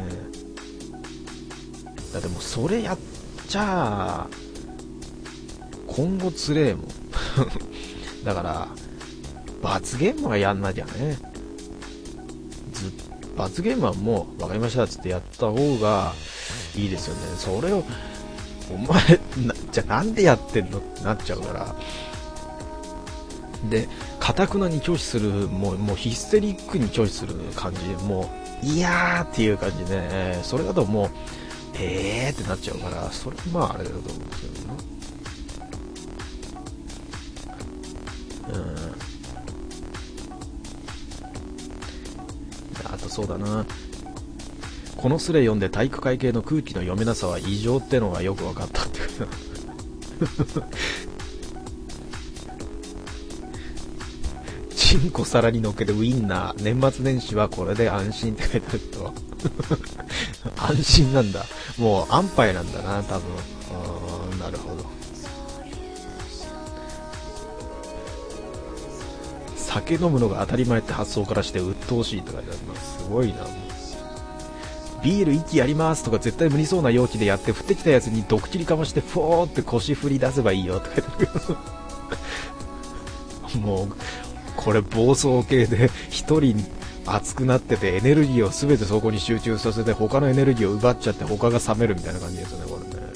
だってもうそれやっちゃ今後つれえもん。だから罰ゲームはやんなきゃね。ず罰ゲームはもう分かりましたっつってやった方がいいですよね。それをお前なじゃあなんでやってんのってなっちゃうから。でかたくなに拒否する、もうもうヒステリックに拒否する感じ、もういやーっていう感じで、ね、それだともうえーってなっちゃうから、それまああれだと思うんですけどね。うんあとそうだな、このスレ読んで体育会系の空気の読めなさは異常ってのがよく分かったっていうチンコ皿に乗っけてウインナー、年末年始はこれで安心って書いてあると安心なんだ、もう安牌なんだな多分。あーなるほど。酒飲むのが当たり前って発想からして鬱陶しいって書いてあります。すごいな。もうビール息やりますとか絶対無理そうな容器でやって降ってきたやつに毒切りかましてフォーって腰振り出せばいいよって書いてあるもうこれ暴走系で一人熱くなっててエネルギーを全てそこに集中させて他のエネルギーを奪っちゃって他が冷めるみたいな感じですよね、これね。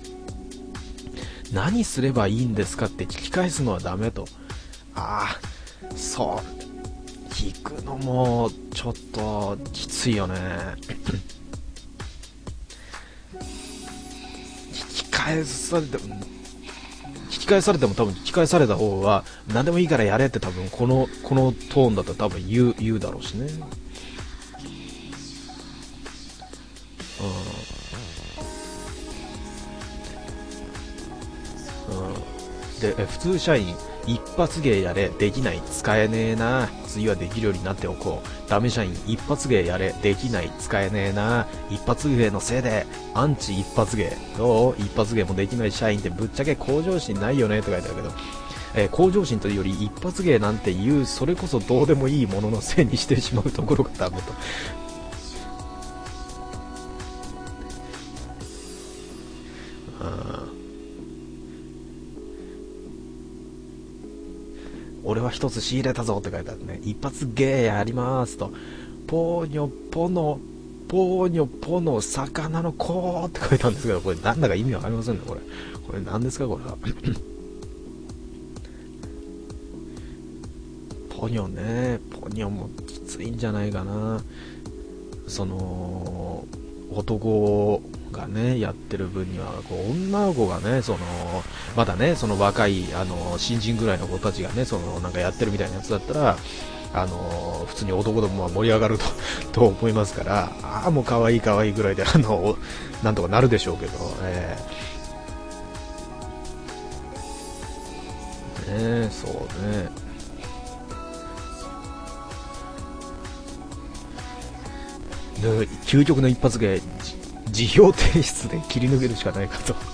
何すればいいんですかって聞き返すのはダメと。ああそう聞くのもちょっときついよね聞き返されても聞き返されても多分聞き返された方は何でもいいからやれって多分このこのトーンだったら多分言う言うだろうしね。うん、うん、で普通社員一発芸やれ、できない、使えねえな、次はできるようになっておこう。ダメ社員、一発芸やれ、できない、使えねえな、一発芸のせいで、アンチ一発芸。どう？一発芸もできない社員ってぶっちゃけ向上心ないよねって書いてあるけど、えー、向上心というより一発芸なんていう、それこそどうでもいいもののせいにしてしまうところがダメと。俺は一つ仕入れたぞって書いてあるね。一発芸やりますと。ポーニョポの、ポーニョポの魚の子って書いたんですけど、これなんだか意味わかりませんね、これ。これ何ですか、これは。ポニョね、ポニョもきついんじゃないかな。その、男がねやってる分にはこう女の子がねそのまだねその若いあの新人ぐらいの子たちがねそのなんかやってるみたいなやつだったらあの普通に男どもは盛り上がるとと思いますから、ああもう可愛い可愛いぐらいであのなんとかなるでしょうけど、えー、ねそうね。で究極の一発芸、辞表提出で切り抜けるしかないかと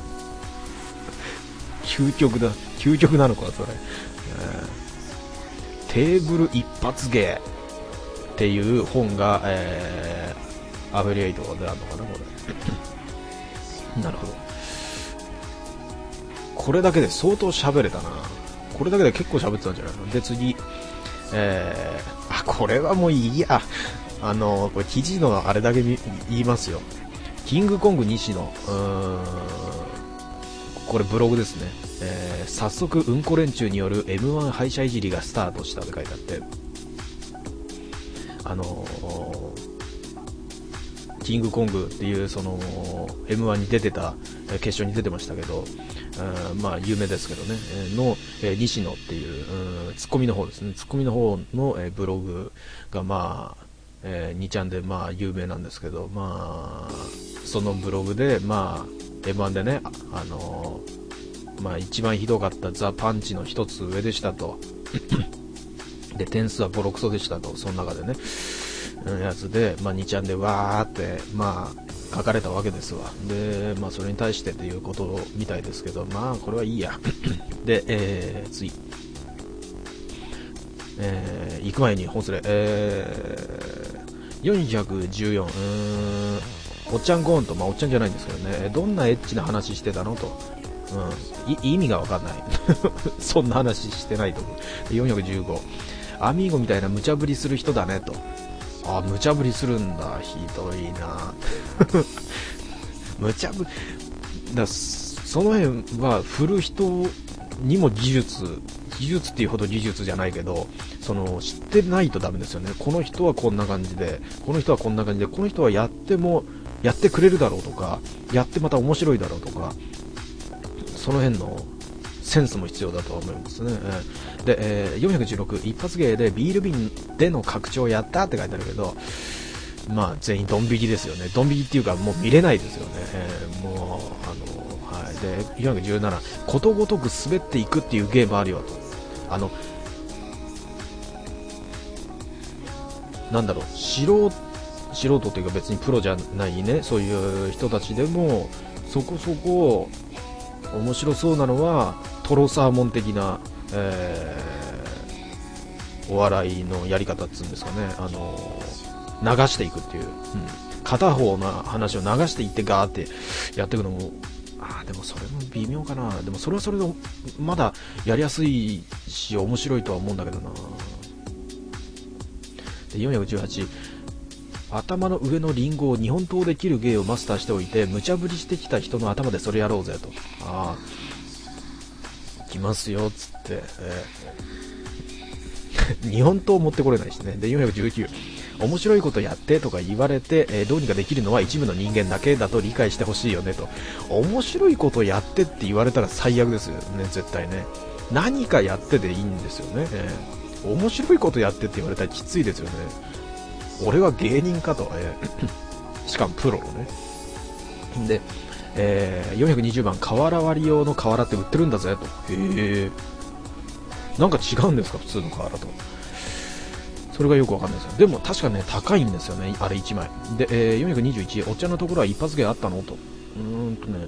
究極だ、究極なのかそれ、えー、テーブル一発芸っていう本が、えー、アフィリエイトであるのかなこれなるほど。これだけで相当喋れたな。これだけで結構喋ってたんじゃないの。で次、えー、あこれはもういいや、あのこれ記事のあれだけ言いますよ。キングコング西野、うーんこれブログですね、えー、早速うんこ連中による エムワン 敗者いじりがスタートしたって書いてあって、あのー、キングコングっていうその エムワン に出てた決勝に出てましたけど、まあ有名ですけどねの、えー、西野っていう、うん、ツッコミの方ですね、ツッコミの方の、えー、ブログがまあえー、にちゃんでまあ有名なんですけど、まあそのブログでまあ エムワン でね、あ、あのー、まあ一番ひどかったザ・パンチの一つ上でしたとで点数はボロクソでしたと、その中でね、うん、やつでまあにちゃんでわーってまあ書かれたわけですわ。でまあそれに対してということみたいですけど、まあこれはいいやで、えー、次えー、行く前に本スレ、えー、よんひゃくじゅうよん、うーんおっちゃんゴーンと、まあおっちゃんじゃないんですけどね、どんなエッチな話してたのと、うん、意味がわかんないそんな話してないと思う。よんひゃくじゅうご、アミーゴみたいな無茶ぶりする人だねと。あ、無茶ぶりするんだ、ひどいな無茶ぶりだ、その辺は振る人にも技術技術っていうほど技術じゃないけど、その知ってないとダメですよね。この人はこんな感じで、この人はこんな感じで、この人はやってもやってくれるだろうとか、やってまた面白いだろうとか、その辺のセンスも必要だと思いますね。で、えー、よんひゃくじゅうろく、一発芸でビール瓶での拡張やったって書いてあるけど、まあ全員ドン引きですよね。ドン引きっていうかもう見れないですよね。えー、もうあのはい。でよんひゃくじゅうなな、ことごとく滑っていくっていうゲームあるよと。あのなんだろう、素人素人っていうか別にプロじゃないね、そういう人たちでもそこそこ面白そうなのはトロサーモン的な、えー、お笑いのやり方っつうんですかね、あの流していくっていう、うん、片方の話を流していってガーってやっていくのも、あでもそれも微妙かな。でもそれはそれでまだやりやすいし面白いとは思うんだけどな。でよんひゃくじゅうはち、頭の上のリンゴを日本刀で切る芸をマスターしておいて無茶ぶりしてきた人の頭でそれやろうぜと。ああ来ますよっつって、えー、日本刀持ってこれないしね。でよんひゃくじゅうきゅう、面白いことやってとか言われて、えー、どうにかできるのは一部の人間だけだと理解してほしいよねと。面白いことやってって言われたら最悪ですよね、絶対ね。何かやってでいいんですよね、えー、面白いことやってって言われたらきついですよね。俺は芸人かと、えー、しかもプロのね。で、えー、よんひゃくにじゅうばん、瓦割り用の瓦って売ってるんだぜと。へえ。 なんか違うんですか普通の瓦と。それがよくわかんないですよ。でも確かね高いんですよねあれいちまいで、えー、よんひゃくにじゅういちお茶のところは一発芸あったのと、うーんとね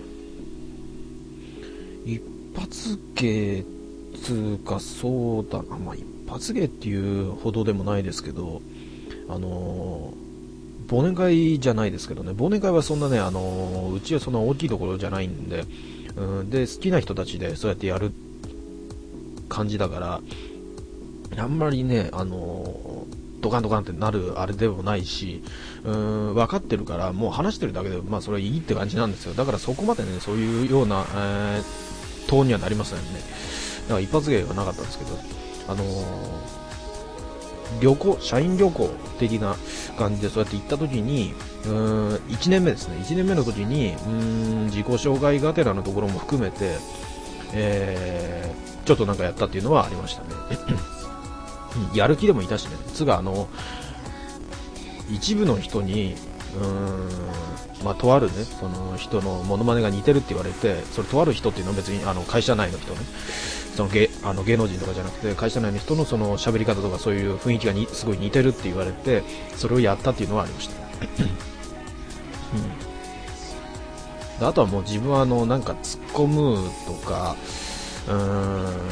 一発芸つうかそうだな、まあ一発芸っていうほどでもないですけど、あのー、忘年会じゃないですけどね、忘年会はそんなね、あのー、うちはそんな大きいところじゃないんで、うん、で好きな人たちでそうやってやる感じだからあんまりね、あのー、ドカンドカンってなるあれでもないし、うーん分かってるからもう話してるだけでまあそれはいいって感じなんですよ。だからそこまでねそういうような、えー、トーンにはなりませんね。だから一発芸はなかったんですけど、あのー、旅行社員旅行的な感じでそうやって行った時にうーんいちねんめですねいちねんめの時にうーん自己紹介がてらのところも含めて、えー、ちょっとなんかやったっていうのはありましたねやる気でもいたしね、つがあの一部の人にうーん、まあ、とあるねその人のモノマネが似てるって言われて、それとある人っていうのは別にあの会社内の人ね、その 芸, あの芸能人とかじゃなくて会社内の人のその喋り方とかそういう雰囲気がにすごい似てるって言われて、それをやったっていうのはありました、うん、であとはもう自分はあのなんか突っ込むとかうーん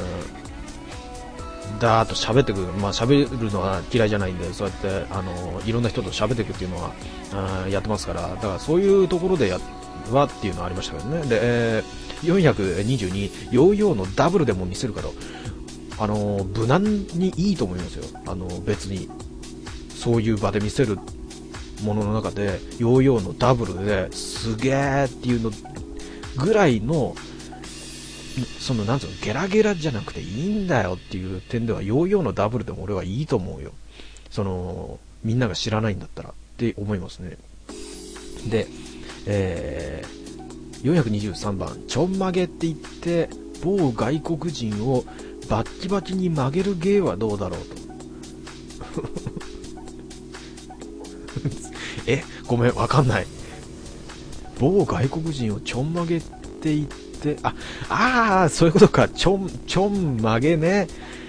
だーっと喋ってくる、まあ喋るのは嫌いじゃないんで、そうやってあのいろんな人と喋っていくっていうのはあやってますから、だからそういうところでやはっていうのはありましたけどね。で、えー、よんひゃくにじゅうにヨーヨーのダブルでも見せるから、あの無難にいいと思いますよ。あの別にそういう場で見せるものの中でヨーヨーのダブルですげーっていうのぐらいのそのなんつうのゲラゲラじゃなくていいんだよっていう点ではヨーヨーのダブルでも俺はいいと思うよ。そのみんなが知らないんだったらって思いますね。で、えー、よんひゃくにじゅうさんばんちょんまげって言って某外国人をバッキバキに曲げる芸はどうだろうとえごめんわかんない。某外国人をちょんまげって言ってでああーそういうことか、ちょんちょん曲げね、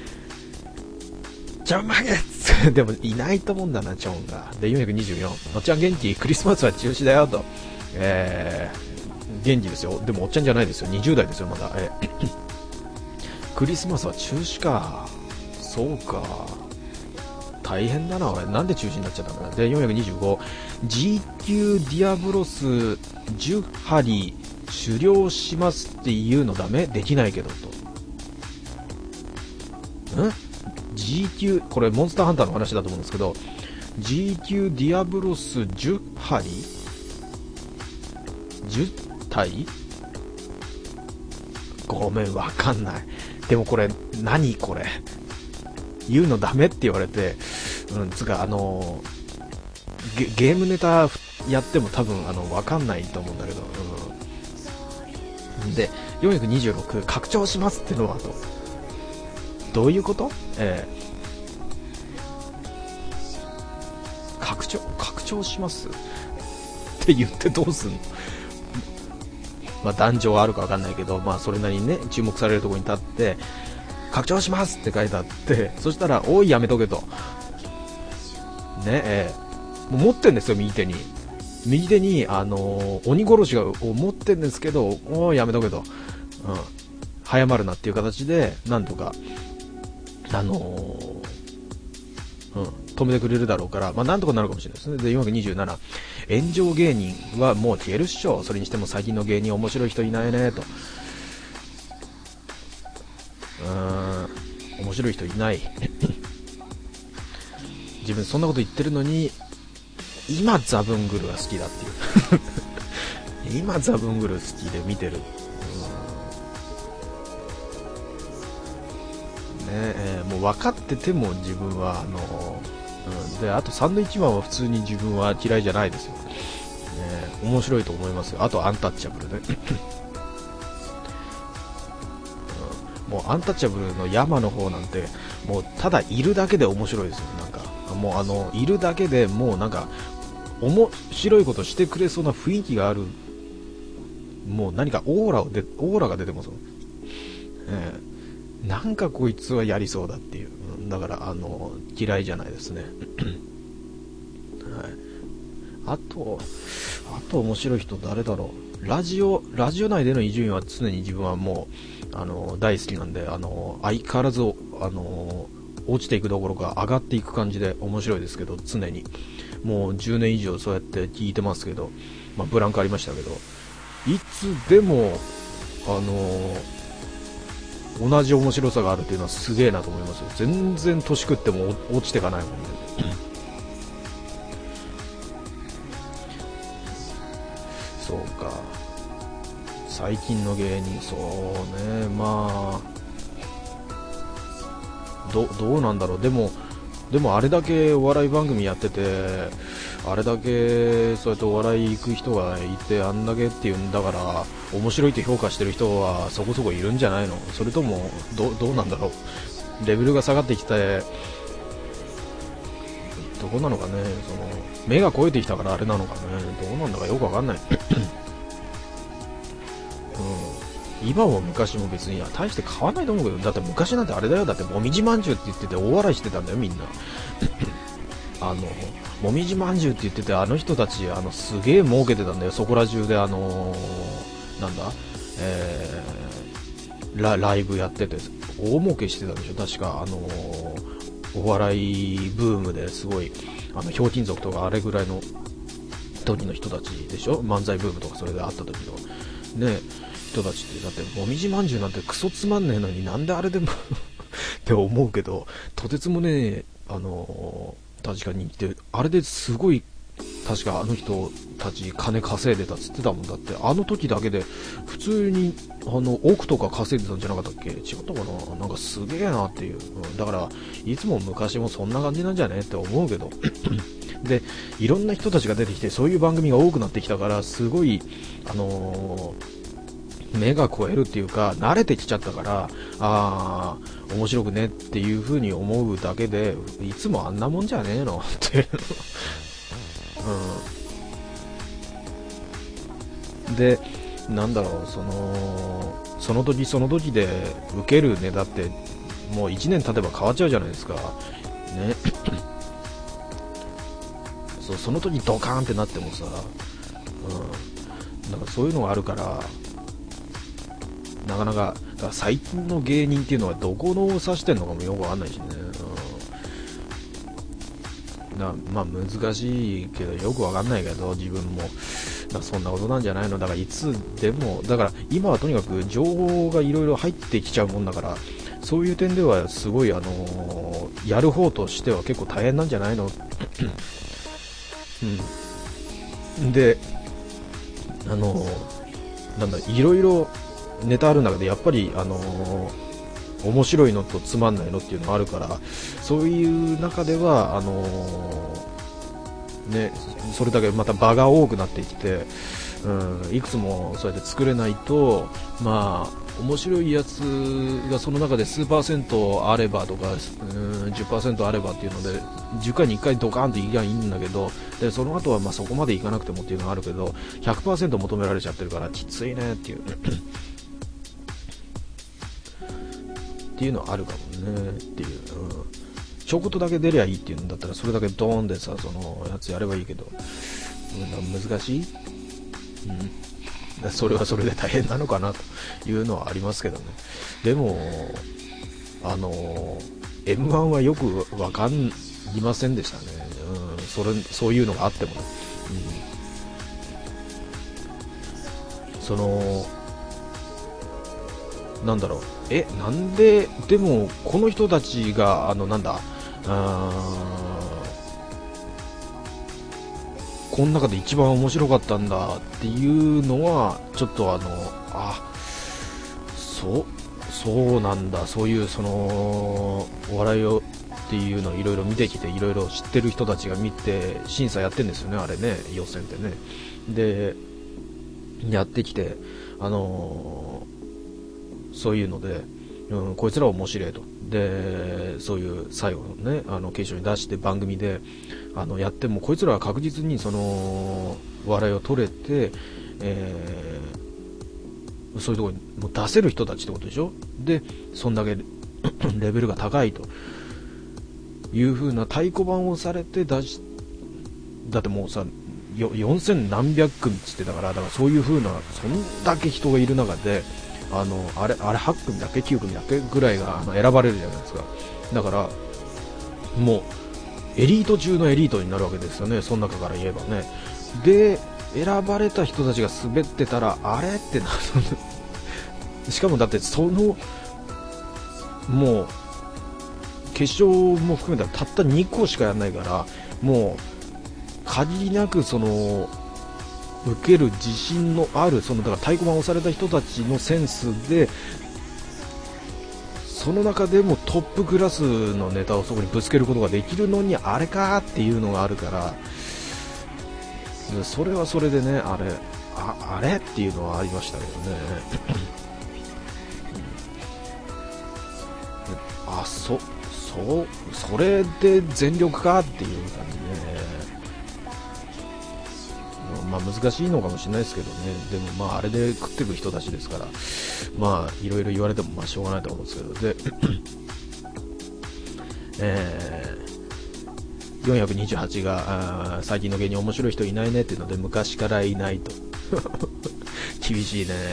ちょん曲げでもいないと思うんだな、ちょんが。でよんひゃくにじゅうよんおっちゃん元気クリスマスは中止だよと、えー、元気ですよ。でもおっちゃんじゃないですよ、にじゅう代ですよまだ、えー、クリスマスは中止か、そうか大変だなおい、なんで中止になっちゃったんだ。でよんひゃくにじゅうご ジーキュー ディアブロスじゅう針狩猟しますっていうのダメできないけどと。ん ジーキュー これモンスターハンターの話だと思うんですけど ジーキュー ディアブロスじゅう針じゅったいごめんわかんない。でもこれ何これ言うのダメって言われて、うんつかあのゲゲームネタやっても多分あのわかんないと思うんだけど、うん、でよんひゃくにじゅうろく拡張しますってのはとどういうこと？えー、拡張拡張しますって言ってどうすんの？まあ男女はあるかわかんないけど、まあそれなりにね注目されるところに立って拡張しますって書いてあって、そしたらおいやめとけとねえー、もう持ってんですよ右手に右手にあのー、鬼殺しを持ってんですけど、おいやめとけと、うん、早まるなっていう形でなんとかあのー、うん、止めてくれるだろうから、まあなんとかなるかもしれないですね。でよんひゃくにじゅうなな炎上芸人はもう消えるっしょ、それにしても最近の芸人面白い人いないねと、うーん面白い人いない自分そんなこと言ってるのに今ザブングルが好きだっていう今ザブングル好きで見てる、うん、ねえー、もう分かってても自分はあの、うん、であとサンドイッチマンは普通に自分は嫌いじゃないですよ、ね、面白いと思いますよ。あとアンタッチャブルねもうアンタッチャブルの山の方なんてもうただいるだけで面白いですよ。なんかもうあのいるだけでもうなんか面白いことしてくれそうな雰囲気がある、もう何かオーラをでオーラが出てますよ、えなんかこいつはやりそうだっていう、だからあの嫌いじゃないですね。はい、あとあと面白い人誰だろう。ラジオラジオ内での伊集院は常に自分はもうあの大好きなんで、あの相変わらずあの落ちていくどころか上がっていく感じで面白いですけど、常にもうじゅうねん以上そうやって聞いてますけど、まあ、ブランクありましたけど、いつでもあの同じ面白さがあるっていうのはすげえなと思いますよ。全然年食っても落ちていかないもんね。そうか、最近の芸人、そうね、まあど, どうなんだろう。でもでもあれだけお笑い番組やってて、あれだけそうやってお笑い行く人がいて、あんだけっていうんだから面白いって評価してる人はそこそこいるんじゃないの。それとも ど, どうなんだろう。レベルが下がってきて、どこなのかね。その目が肥えてきたからあれなのかね。どうなんだかよくわかんない。うん、今も昔も別に大して変わらないと思うけど、だって昔なんてあれだよ、だってもみじまんじゅうって言ってて大笑いしてたんだよみんな。あのもみじまんじゅうって言ってて、あの人たちあのすげえ儲けてたんだよ、そこら中で。あのー、なんだ、えー、ラ, ライブやってて大儲けしてたんでしょ確か。あのー、お笑いブームですごい、あのひょうきん族とかあれぐらいの時の人たちでしょ、漫才ブームとかそれであった時のね人たちって。だってもみじまんじゅうなんてクソつまんねえのになんであれでもって思うけど、とてつもねえ、あのー確かに言って、あれですごい、確かあの人たち金稼いでたっつってたもん。だってあの時だけで普通にあの億とか稼いでたんじゃなかったっけ。違ったかな。なんかすげえなっていう、うん、だからいつも昔もそんな感じなんじゃねって思うけどでいろんな人たちが出てきて、そういう番組が多くなってきたから、すごいあのー目が超えるっていうか慣れてきちゃったから、あー面白くねっていう風に思うだけで、いつもあんなもんじゃねえのってうん、でなんだろう、そのその時その時で受けるね。だってもういちねん経てば変わっちゃうじゃないですかね。そう、その時ドカーンってなってもさ、うん、なんかそういうのがあるから、なかなか、だから最近の芸人っていうのはどこのを指してんのかもよくわかんないしね。うん、だまあ難しいけどよくわかんないけど、自分もだそんなことなんじゃないの。だからいつでも、だから今はとにかく情報がいろいろ入ってきちゃうもんだから、そういう点ではすごい、あのー、やる方としては結構大変なんじゃないの。うん、で、あのー、なんだ、いろいろネタある中でやっぱり、あのー、面白いのとつまんないのっていうのがあるから、そういう中ではあのー、ね、それだけまた場が多くなっていって、うん、いくつもそうやって作れないと、まあ面白いやつがその中で数パーセントあればとか、うん、じゅっパーセントあればっていうのでじゅっかいにいっかいドカーンといけばいいんだけど、でその後はまあそこまでいかなくてもっていうのがあるけど、 ひゃくパーセント 求められちゃってるからきついねっていうっていうのはあるかもねっていう、うん、ちょこっとだけ出りゃいいっていうんだったらそれだけドーンでさ、そのやつやればいいけど、うん、難しい、うん、それはそれで大変なのかなというのはありますけどね。でもあの エムワン はよく分かりませんでしたね、うん、それそういうのがあってもね、うん、そのなんだろう、えなんででもこの人たちがあのなんだあこの中で一番面白かったんだっていうのはちょっとあのあそうそうなんだ、そういうそのお笑いをっていうのをいろいろ見てきて、いろいろ知ってる人たちが見て審査やってるんですよね、あれね、予選ってね。でやってきて、あのー、そういうので、うん、こいつら面白いと。でそういう最後のね、あの決勝に出して番組であのやっても、こいつらは確実にその笑いを取れて、えそういうところにもう出せる人たちってことでしょ。でそんだけレベルが高いという風な太鼓判をされて出し、だってもうさよんせんなんびゃく組っつってたから、だからそういう風なそんだけ人がいる中であのあれあれはち組だけきゅう組だけぐらいがあの選ばれるじゃないですか。だからもうエリート中のエリートになるわけですよね、その中から言えばね。で選ばれた人たちが滑ってたらあれってなるしかもだってそのもう決勝も含めたらたったにこしかやらないから、もう限りなくその受ける自信のある、そのだから太鼓判を押された人たちのセンスで、その中でもトップクラスのネタをそこにぶつけることができるのにあれかっていうのがあるから、それはそれでね、あれ あ, あれっていうのはありましたけどねあ、そそうそれで全力かっていう感じで、ね、まあ難しいのかもしれないですけどね。でもまああれで食っていく人たちですから、まあいろいろ言われてもまあしょうがないと思うんですけど、で、えー、よんひゃくにじゅうはちが最近の芸人面白い人いないねっていうので昔からいないと厳しいね。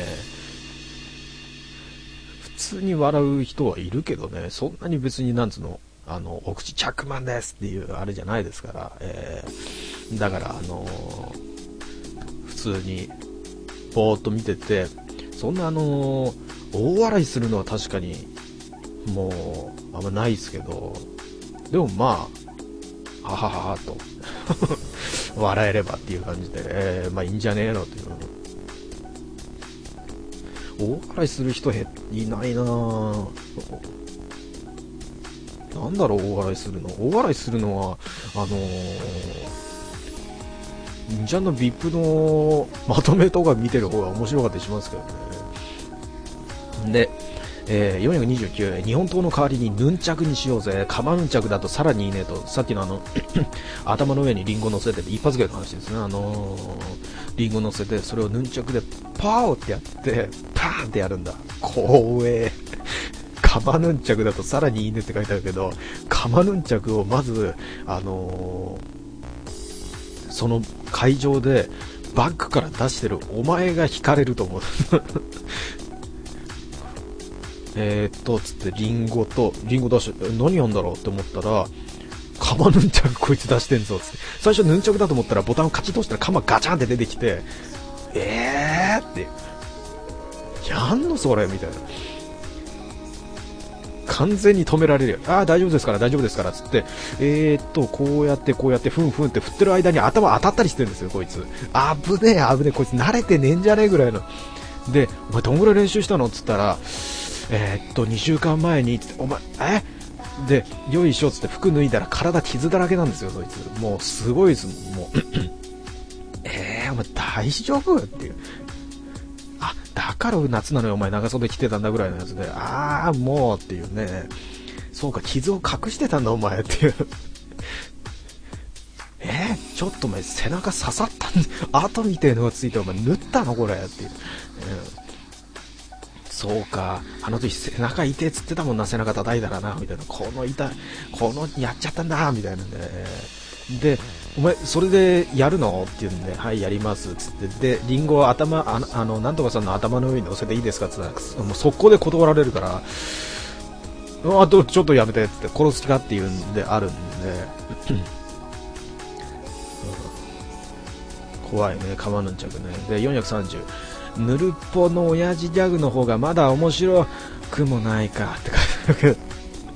普通に笑う人はいるけどね、そんなに別になんつうの、あのお口チャックマンですっていうあれじゃないですから、えー、だからあのー普通にぼーっと見てて、そんなあのー、大笑いするのは確かにもうあんまないですけど、でもまあははははと笑えればっていう感じで、えー、まあいいんじゃねえのっていう。大笑いする人へいないなぁ。なんだろう、大笑いするの大笑いするのはあのー忍者の ブイアイピー のまとめとか見てる方が面白かったりしますけどね。で、えー、よんひゃくにじゅうきゅう、日本刀の代わりにヌンチャクにしようぜ、カマヌンチャクだとさらにいいねと、さっきのあの頭の上にリンゴ乗せて、一発芸の話ですね。あのー、リンゴ乗せてそれをヌンチャクでパーってやってパーンってやるんだ。光栄カマヌンチャクだとさらにいいねって書いてあるけど、カマヌンチャクをまずあのーその会場でバッグから出してるお前が引かれると思うえっとつってリンゴとリンゴ出して何やんだろうって思ったら、カマヌンチャクこいつ出してんぞつって、最初ヌンチャクだと思ったらボタンをカチッと押したらカマガチャンって出てきて、えーってやんのそれみたいな、完全に止められるよ。ああ大丈夫ですから大丈夫ですからつって、えーっとこうやってこうやってふんふんって振ってる間に頭当たったりしてるんですよこいつ。危ねえ危ねえこいつ慣れてねえんじゃねえぐらいので、お前どんぐらい練習したのっつったら、えーっとにしゅうかんまえにお前えでよいしょっつって服脱いだら体傷だらけなんですよそいつ。もうすごいですもうえーお前大丈夫っていう、あ、だから夏なのよお前長袖着てたんだぐらいのやつで、あーもうっていうね、そうか傷を隠してたんだお前っていうえー、ちょっとお前背中刺さったん跡みたいのがついてお前縫ったのこれっていう、えーそうかあの時背中痛えっつってたもんな、背中叩いたらなみたいな、この痛このやっちゃったんだみたいなんで、でお前それでやるのって言うんで、はいやりますっつって、でリンゴを頭 あ, あのなんとかさんの頭の上に乗せていいですかっつったら、もう速攻で断られるから、あとちょっとやめてっつって殺す気かっていうんであるんで怖いねカマヌンチャクね。でよんひゃくさんじゅう、ヌルポの親父ギャグの方がまだ面白くもないかって書いてあるけ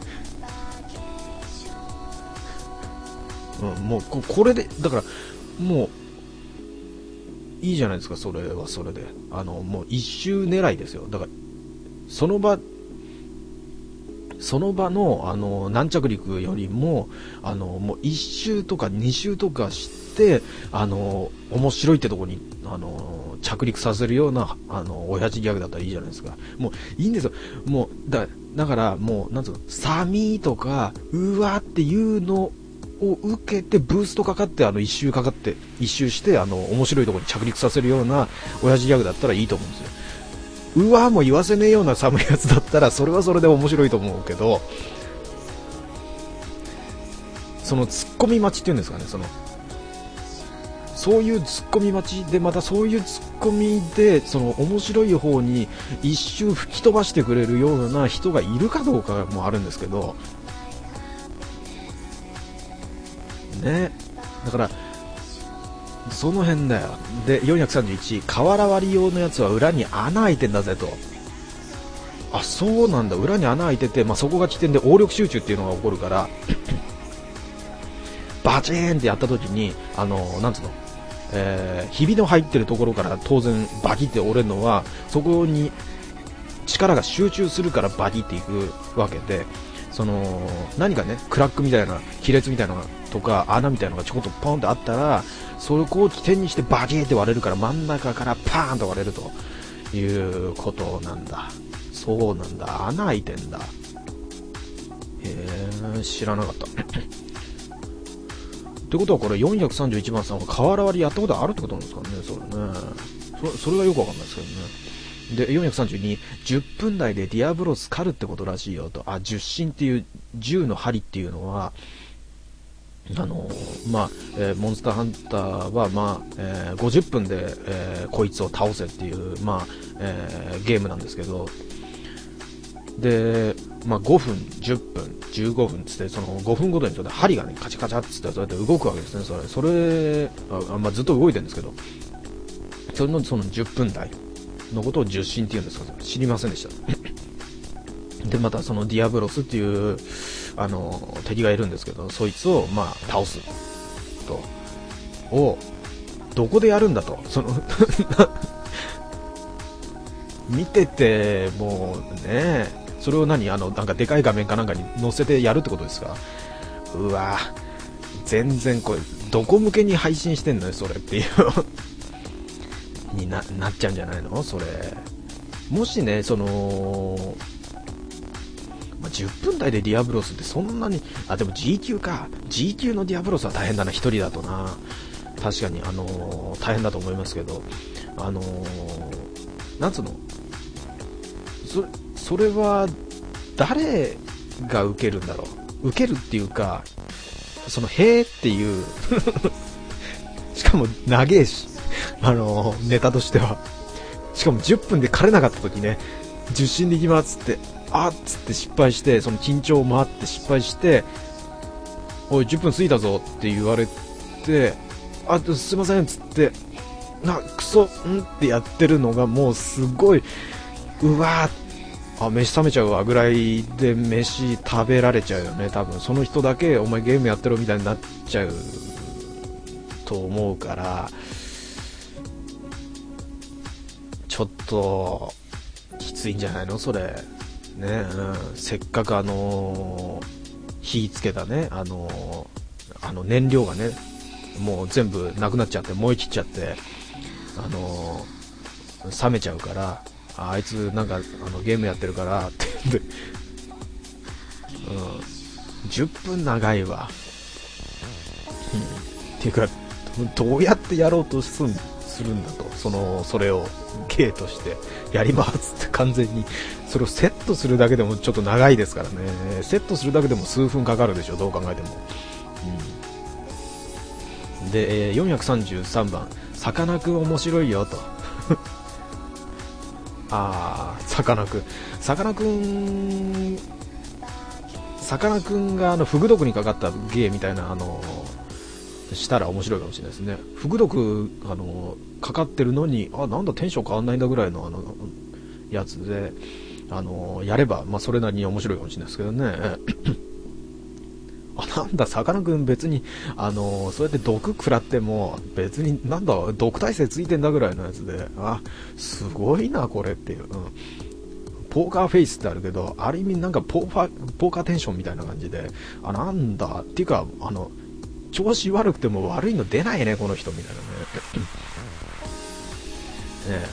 ど、うん、もう こ, これでだからもういいじゃないですか。それはそれであのもう一周狙いですよ。だからその場その場のあの軟着陸よりもあのもういっ周とかに周とかしてあの面白いってとこにあの着陸させるようなあの親父ギャグだったらいいじゃないですか。もういいんですよ。もう だ, だからもうなんつうの、サミーとかうわっていうのを受けてブーストかかってあの一周かかって一周してあの面白いところに着陸させるような親父ギャグだったらいいと思うんですよ。 うわーも言わせねえような寒いやつだったらそれはそれで面白いと思うけど、そのツッコミ待ちっていうんですかね、そのそういうツッコミ待ちで、またそういうツッコミでその面白い方に一周吹き飛ばしてくれるような人がいるかどうかもあるんですけどね。だからその辺だよ。でよんひゃくさんじゅういち、瓦割り用のやつは裏に穴開いてんだぜと。あ、そうなんだ、裏に穴開いてて、まあ、そこが起点で応力集中っていうのが起こるからバチーンってやった時に、あのなんつうの、えー、ひびの入ってるところから当然バキって折れるのはそこに力が集中するからバキっていくわけで、その何かねクラックみたいな亀裂みたいなのとか穴みたいなのがちょこっとポンってあったらそこを起点にしてバキって割れるから、真ん中からパーンと割れるということなんだ。そうなんだ、穴開いてんだ。へえ、知らなかったってことはこれよんひゃくさんじゅういちばんさんは瓦割りやったことあるってことなんですかね、それね。そ, それがよくわかんないですけどね。でよんひゃくさんじゅうに、じゅっぷん台でディアブロス狩るってことらしいよと。あ、十進っていう銃の針っていうのはあのー、まあ、えー、モンスターハンターは、まあえー、ごじゅっぷんで、えー、こいつを倒せっていう、まあえー、ゲームなんですけど、で、まあ、ごふん、じゅっぷん、じゅうごふんつってそのごふんごとにちょっと針がねカチカチってそうやって動くわけですね。それ、それあ、まあ、ずっと動いてるんですけど、それのそのじゅっぷん台のことを十進っていうんですか、知りませんでしたでまたそのディアブロスっていうあの敵がいるんですけど、そいつをまあ倒すとをどこでやるんだと、その見ててもうね、それを何あのなんかでかい画面かなんかに載せてやるってことですか。うわ全然これどこ向けに配信してんのよそれっていうに な, なっちゃうんじゃないのそれ。もしねそのまあ、じゅっぷん台でディアブロスってそんなに、あでも G 級か、 G 級のディアブロスは大変だな、ひとりだとな。確かにあのー、大変だと思いますけど、あのー、なんつうの そ, それは誰が受けるんだろう。受けるっていうか、そのへーっていうしかも長えし、あのー、ネタとしてはしかもじゅっぷんで枯れなかった時ね、じゅっ進でいきますってあっつって失敗して、その緊張もあって失敗して、おいじゅっぷん過ぎたぞって言われて、あすいませんっつってなクソんってやってるのがもうすごい、うわーあ飯冷めちゃうわぐらいで飯食べられちゃうよね。多分その人だけお前ゲームやってろみたいになっちゃうと思うから、ちょっときついんじゃないのそれね。うん、せっかくあのー、火つけたね、あのー、あの燃料がねもう全部なくなっちゃって燃え切っちゃって、あのー、冷めちゃうから、あ, あいつなんかあのゲームやってるからって言って、うん、じゅっぷん長いわ、うん、っていうかどうやってやろうとすんするんだと、そのそれを芸としてやりますって完全にそれをセットするだけでもちょっと長いですからね。セットするだけでも数分かかるでしょ、どう考えても、うん、で、えー、よんひゃくさんじゅうさんばんさかなクン面白いよとあーさかなクンさかなクンさかなクンがあのフグ毒にかかった芸みたいなあのしたら面白いかもしれないですね。フグ毒あのかかってるのに、あなんだテンション変わんないんだぐらいのあのやつであのやれば、まあ、それなりに面白いかもしれないですけどねあなんださかなクン別にあのそうやって毒食らっても別になんだ毒耐性ついてんだぐらいのやつで、あすごいなこれっていう、うん、ポーカーフェイスってあるけど、ある意味なんかポーパーポーカーテンションみたいな感じで、あなんだっていうかあの調子悪くても悪いの出ないねこの人みたいなねね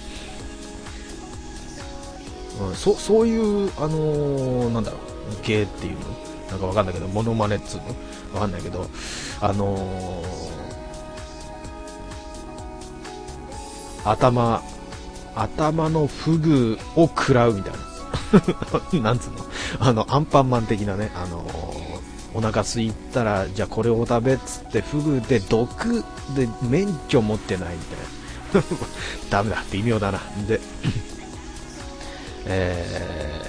え、うん、そ, そういうあのー、なんだろう芸っていうのなんかわかんないけど、モノマネっつうのわかんないけど、あのー、頭頭のフグを食らうみたいななんつうの、あのアンパンマン的なね、あのー、お腹空いたらじゃあこれを食べっつってフグで毒で免許持ってないみたいなダメだ、微妙だな。でえ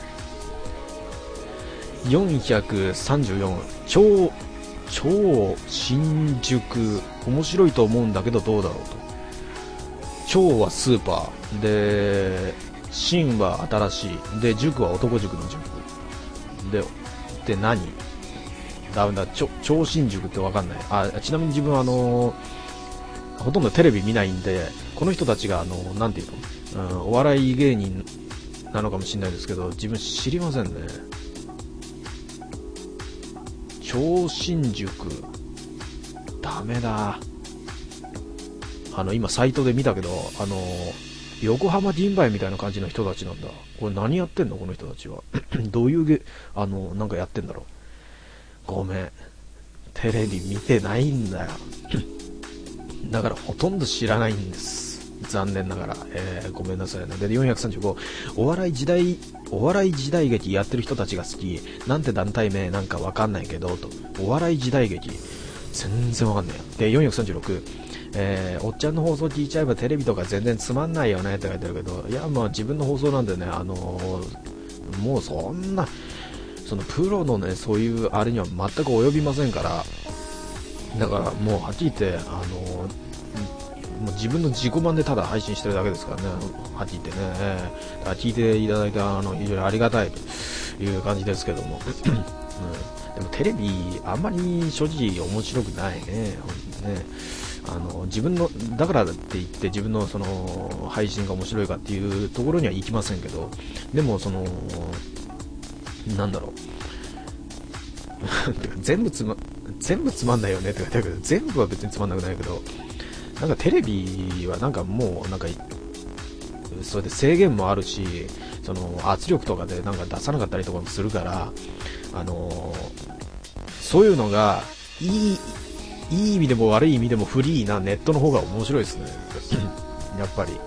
ー、よんひゃくさんじゅうよん超超新宿面白いと思うんだけどどうだろうと。超はスーパーで、新は新しいで、塾は男塾の塾で、で何ダメだ、超超新塾ってわかんない。あ、ちなみに自分はあのー、ほとんどテレビ見ないんで、この人たちがあのー、なんていうの、うん、お笑い芸人なのかもしれないですけど、自分知りませんね。超新塾ダメだ。あの今サイトで見たけど、あの横浜銀杯みたいな感じの人たちなんだ。これ何やってんのこの人たちはどういうゲあのなんかやってんだろう。ごめん、テレビ見てないんだよだからほとんど知らないんです、残念ながら、えー、ごめんなさいね。でよんひゃくさんじゅうご、お笑い時代お笑い時代劇やってる人たちが好き、なんて団体名なんかわかんないけどと。お笑い時代劇全然わかんないよ。でよんひゃくさんじゅうろく、えー、おっちゃんの放送聞いちゃえばテレビとか全然つまんないよねって書いてあるけど、いやまあ自分の放送なんでね、あのー、もうそんなそのプロのねそういうあれには全く及びませんから、だからもうはっきり言って、あのー、もう自分の自己満でただ配信してるだけですからね、はっきり言ってね、えー、だから聞いていただいたあの非常にありがたいという感じですけども、うん、でもテレビあんまり正直面白くないね、ほんとね。あの自分のだからって言って自分のその配信が面白いかっていうところには行きませんけど、でもそのなんだろう全部つま全部つまんないよねって書いてあるけど、全部は別につまんなくないけど、なんかテレビはなんかもうなんかそれで制限もあるし、その圧力とかでなんか出さなかったりとかもするから、あのそういうのがいいいい意味でも悪い意味でもフリーなネットの方が面白いですねやっぱり、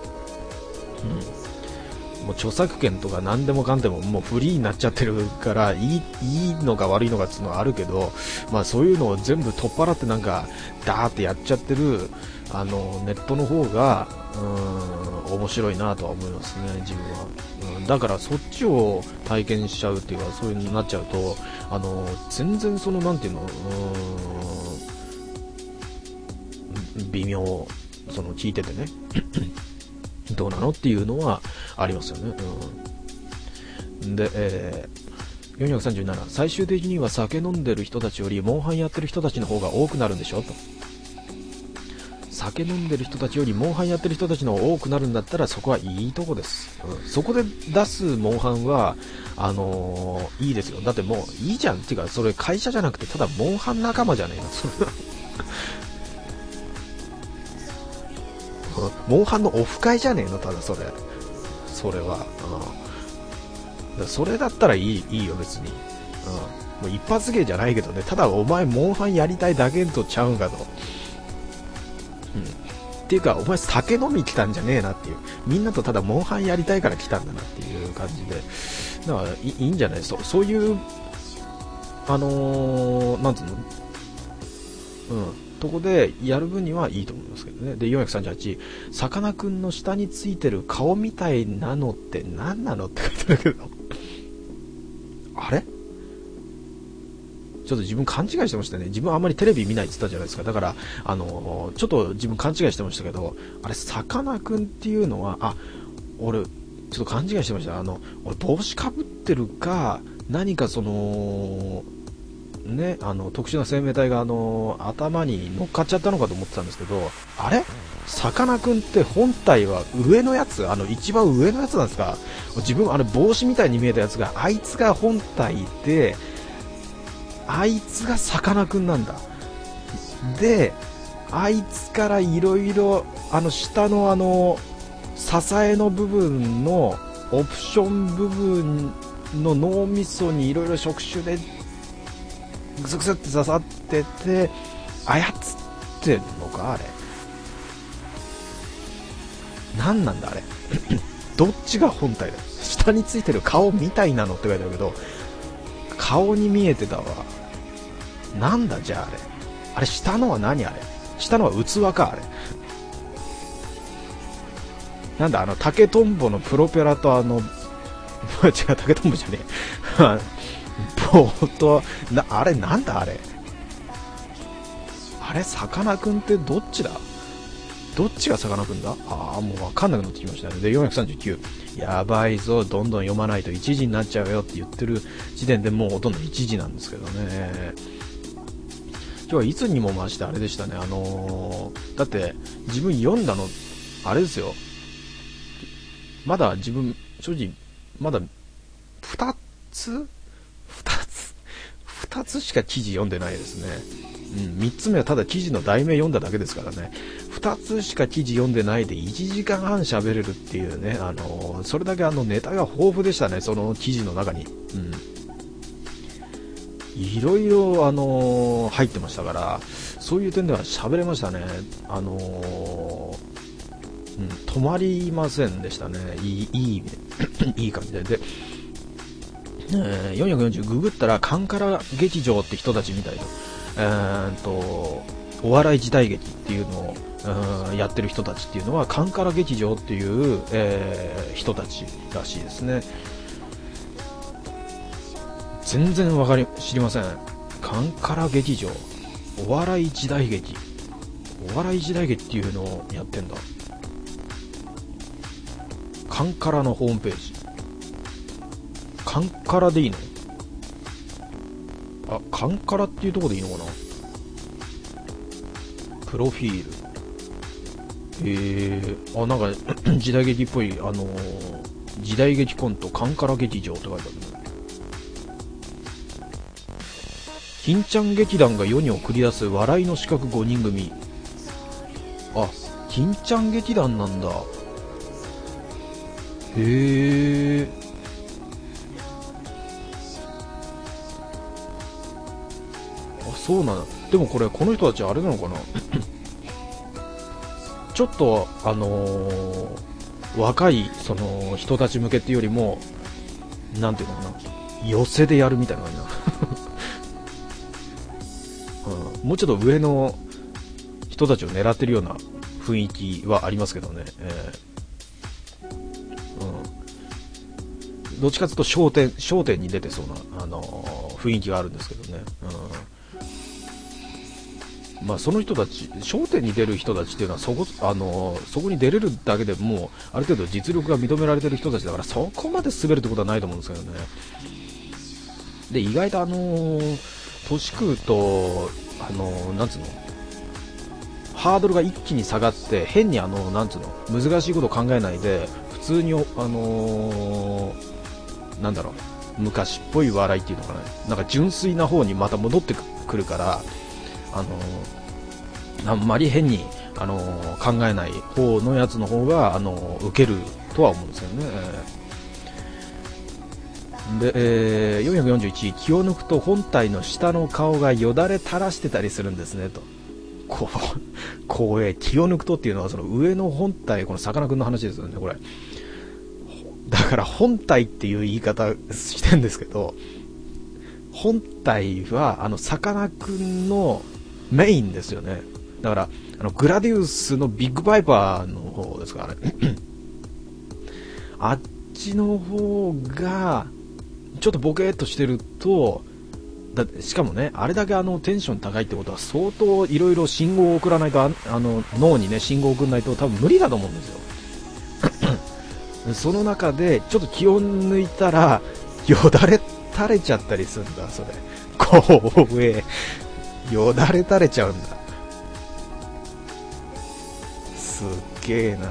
うん、もう著作権とか何でもかんでももうフリーになっちゃってるから、いい、いいのか悪いのかっていうのはあるけど、まあそういうのを全部取っ払ってなんかダーってやっちゃってるあのネットの方がうーん面白いなとは思いますね、自分は、うん、だからそっちを体験しちゃうっていうか、そういうのになっちゃうと、あの全然そのなんていうの、うーん微妙、その聞いててねどうなのっていうのはありますよね、うん、で、えー、よんひゃくさんじゅうなな、最終的には酒飲んでる人たちよりモンハンやってる人たちの方が多くなるんでしょと。酒飲んでる人たちよりモンハンやってる人たちの方が多くなるんだったら、そこはいいとこです、うん、そこで出すモンハンはあのー、いいですよ。だってもういいじゃんっていうか、それ会社じゃなくてただモンハン仲間じゃねえのモンハンのオフ会じゃねえの、ただそれそれは、うん、だそれだったらいい、いいよ別に、うん、もう一発芸じゃないけどね、ただお前モンハンやりたいだけとちゃうんかと、うん、っていうかお前酒飲み来たんじゃねえなっていう、みんなとただモンハンやりたいから来たんだなっていう感じで、だからい い, いいんじゃない、そそういうあのー、なんつうの、うんとこでやる分にはいいと思いますけどね。でよんひゃくさんじゅうはち、さかなクンの下についてる顔みたいなのって何なのって書いてあるけどあれちょっと自分勘違いしてましたね。自分あんまりテレビ見ないって言ったじゃないですか。だからあのー、ちょっと自分勘違いしてましたけど、あれさかなクンっていうのは、あ、俺ちょっと勘違いしてました。あの俺帽子かぶってるか何かそのね、あの特殊な生命体があの頭に乗っかっちゃったのかと思ってたんですけど、あれさかなクンって本体は上のやつ、あの一番上のやつなんですか。自分あれ帽子みたいに見えたやつがあいつが本体で、あいつがさかなクンなんだ。であいつからいろいろあの下のあの支えの部分のオプション部分の脳みそにいろいろ触手でグスグスって刺さってて操ってんのか、あれ何なんだあれ。 どっちが本体だ。下についてる顔みたいなのって書いてあるけど、顔に見えてたわ。なんだじゃああれ。あれ下のは何あれ。下のは器かあれ。なんだあの竹とんぼのプロペラとあの違う竹とんぼじゃねえ棒となあれなんだあれ。あれさかなクンってどっちだ。どっちがさかなクンだ。ああもう分かんなくなってきましたね。でよんひゃくさんじゅうきゅう、やばいぞ、どんどん読まないといちじになっちゃうよって言ってる時点でもうほとんどいちじなんですけどね。今日はいつにも増してあれでしたね。あのー、だって自分読んだのあれですよ。まだ自分正直まだふたつふたつふたつしか記事読んでないですね。うん、みっつめはただ記事の題名読んだだけですからね。ふたつしか記事読んでないでいちじかんはん喋れるっていうね、あのー、それだけあのネタが豊富でしたね、その記事の中に。うん、いろいろ、あのー、入ってましたから、そういう点では喋れましたね。あのーうん、止まりませんでしたね。いい、いい意味でいい感じで。で、えー、よんひゃくよんじゅうググったらカンカラ劇場って人たちみたいと、えー、とお笑い時代劇っていうのをやってる人たちっていうのはカンカラ劇場っていう、えー、人たちらしいですね。全然わかり知りません。カンカラ劇場、お笑い時代劇、お笑い時代劇っていうのをやってんだ。カンカラのホームページ、カンカラでいいの？あ、カンカラっていうところでいいのかな。プロフィール、えー、あ、なんか時代劇っぽい、あのー、時代劇コントカンカラ劇場って書いてあるね。金ちゃん劇団が世に送り出す笑いの資格ごにん組。あ、金ちゃん劇団なんだ。へー。あ、そうなんだ。でもこれこの人たちあれなのかなちょっとあのー、若いその人たち向けっていうよりもなんていうのかな、寄せでやるみたいな感じな、うん、もうちょっと上の人たちを狙ってるような雰囲気はありますけどね、えーうん、どっちかというと焦点焦点に出てそうな、あのー、雰囲気があるんですけどね、うん、まあ、その人たち、焦点に出る人たちっていうのはそこ、あのそこに出れるだけでもうある程度実力が認められてる人たちだから、そこまで滑るってことはないと思うんですけどね。で意外とあのー、年食うと、あのー、なんつうの、ハードルが一気に下がって、変にあのなんつうの難しいことを考えないで普通に、あのー、なんだろう、昔っぽい笑いっていうのかな、なんか純粋な方にまた戻ってくるから、あのー、あんまり変に、あのー、考えない方のやつの方が、あのー、受けるとは思うんですよね。で、えー、よんひゃくよんじゅういち、気を抜くと本体の下の顔がよだれ垂らしてたりするんですねと。こう、こう気を抜くとっていうのはその上の本体、このさかなクンの話ですよね、これ。だから本体っていう言い方してるんですけど、本体はあのさかなクンのメインですよね。だからあのグラディウスのビッグバイパーの方ですからねあっちの方がちょっとボケーっとしてると、だしかもね、あれだけあのテンション高いってことは相当いろいろ信号を送らないと、ああの脳にね信号を送らないと多分無理だと思うんですよその中でちょっと気を抜いたらよだれ垂れちゃったりするんだ。それ光栄、よだれ垂れちゃうんだ。すっげえな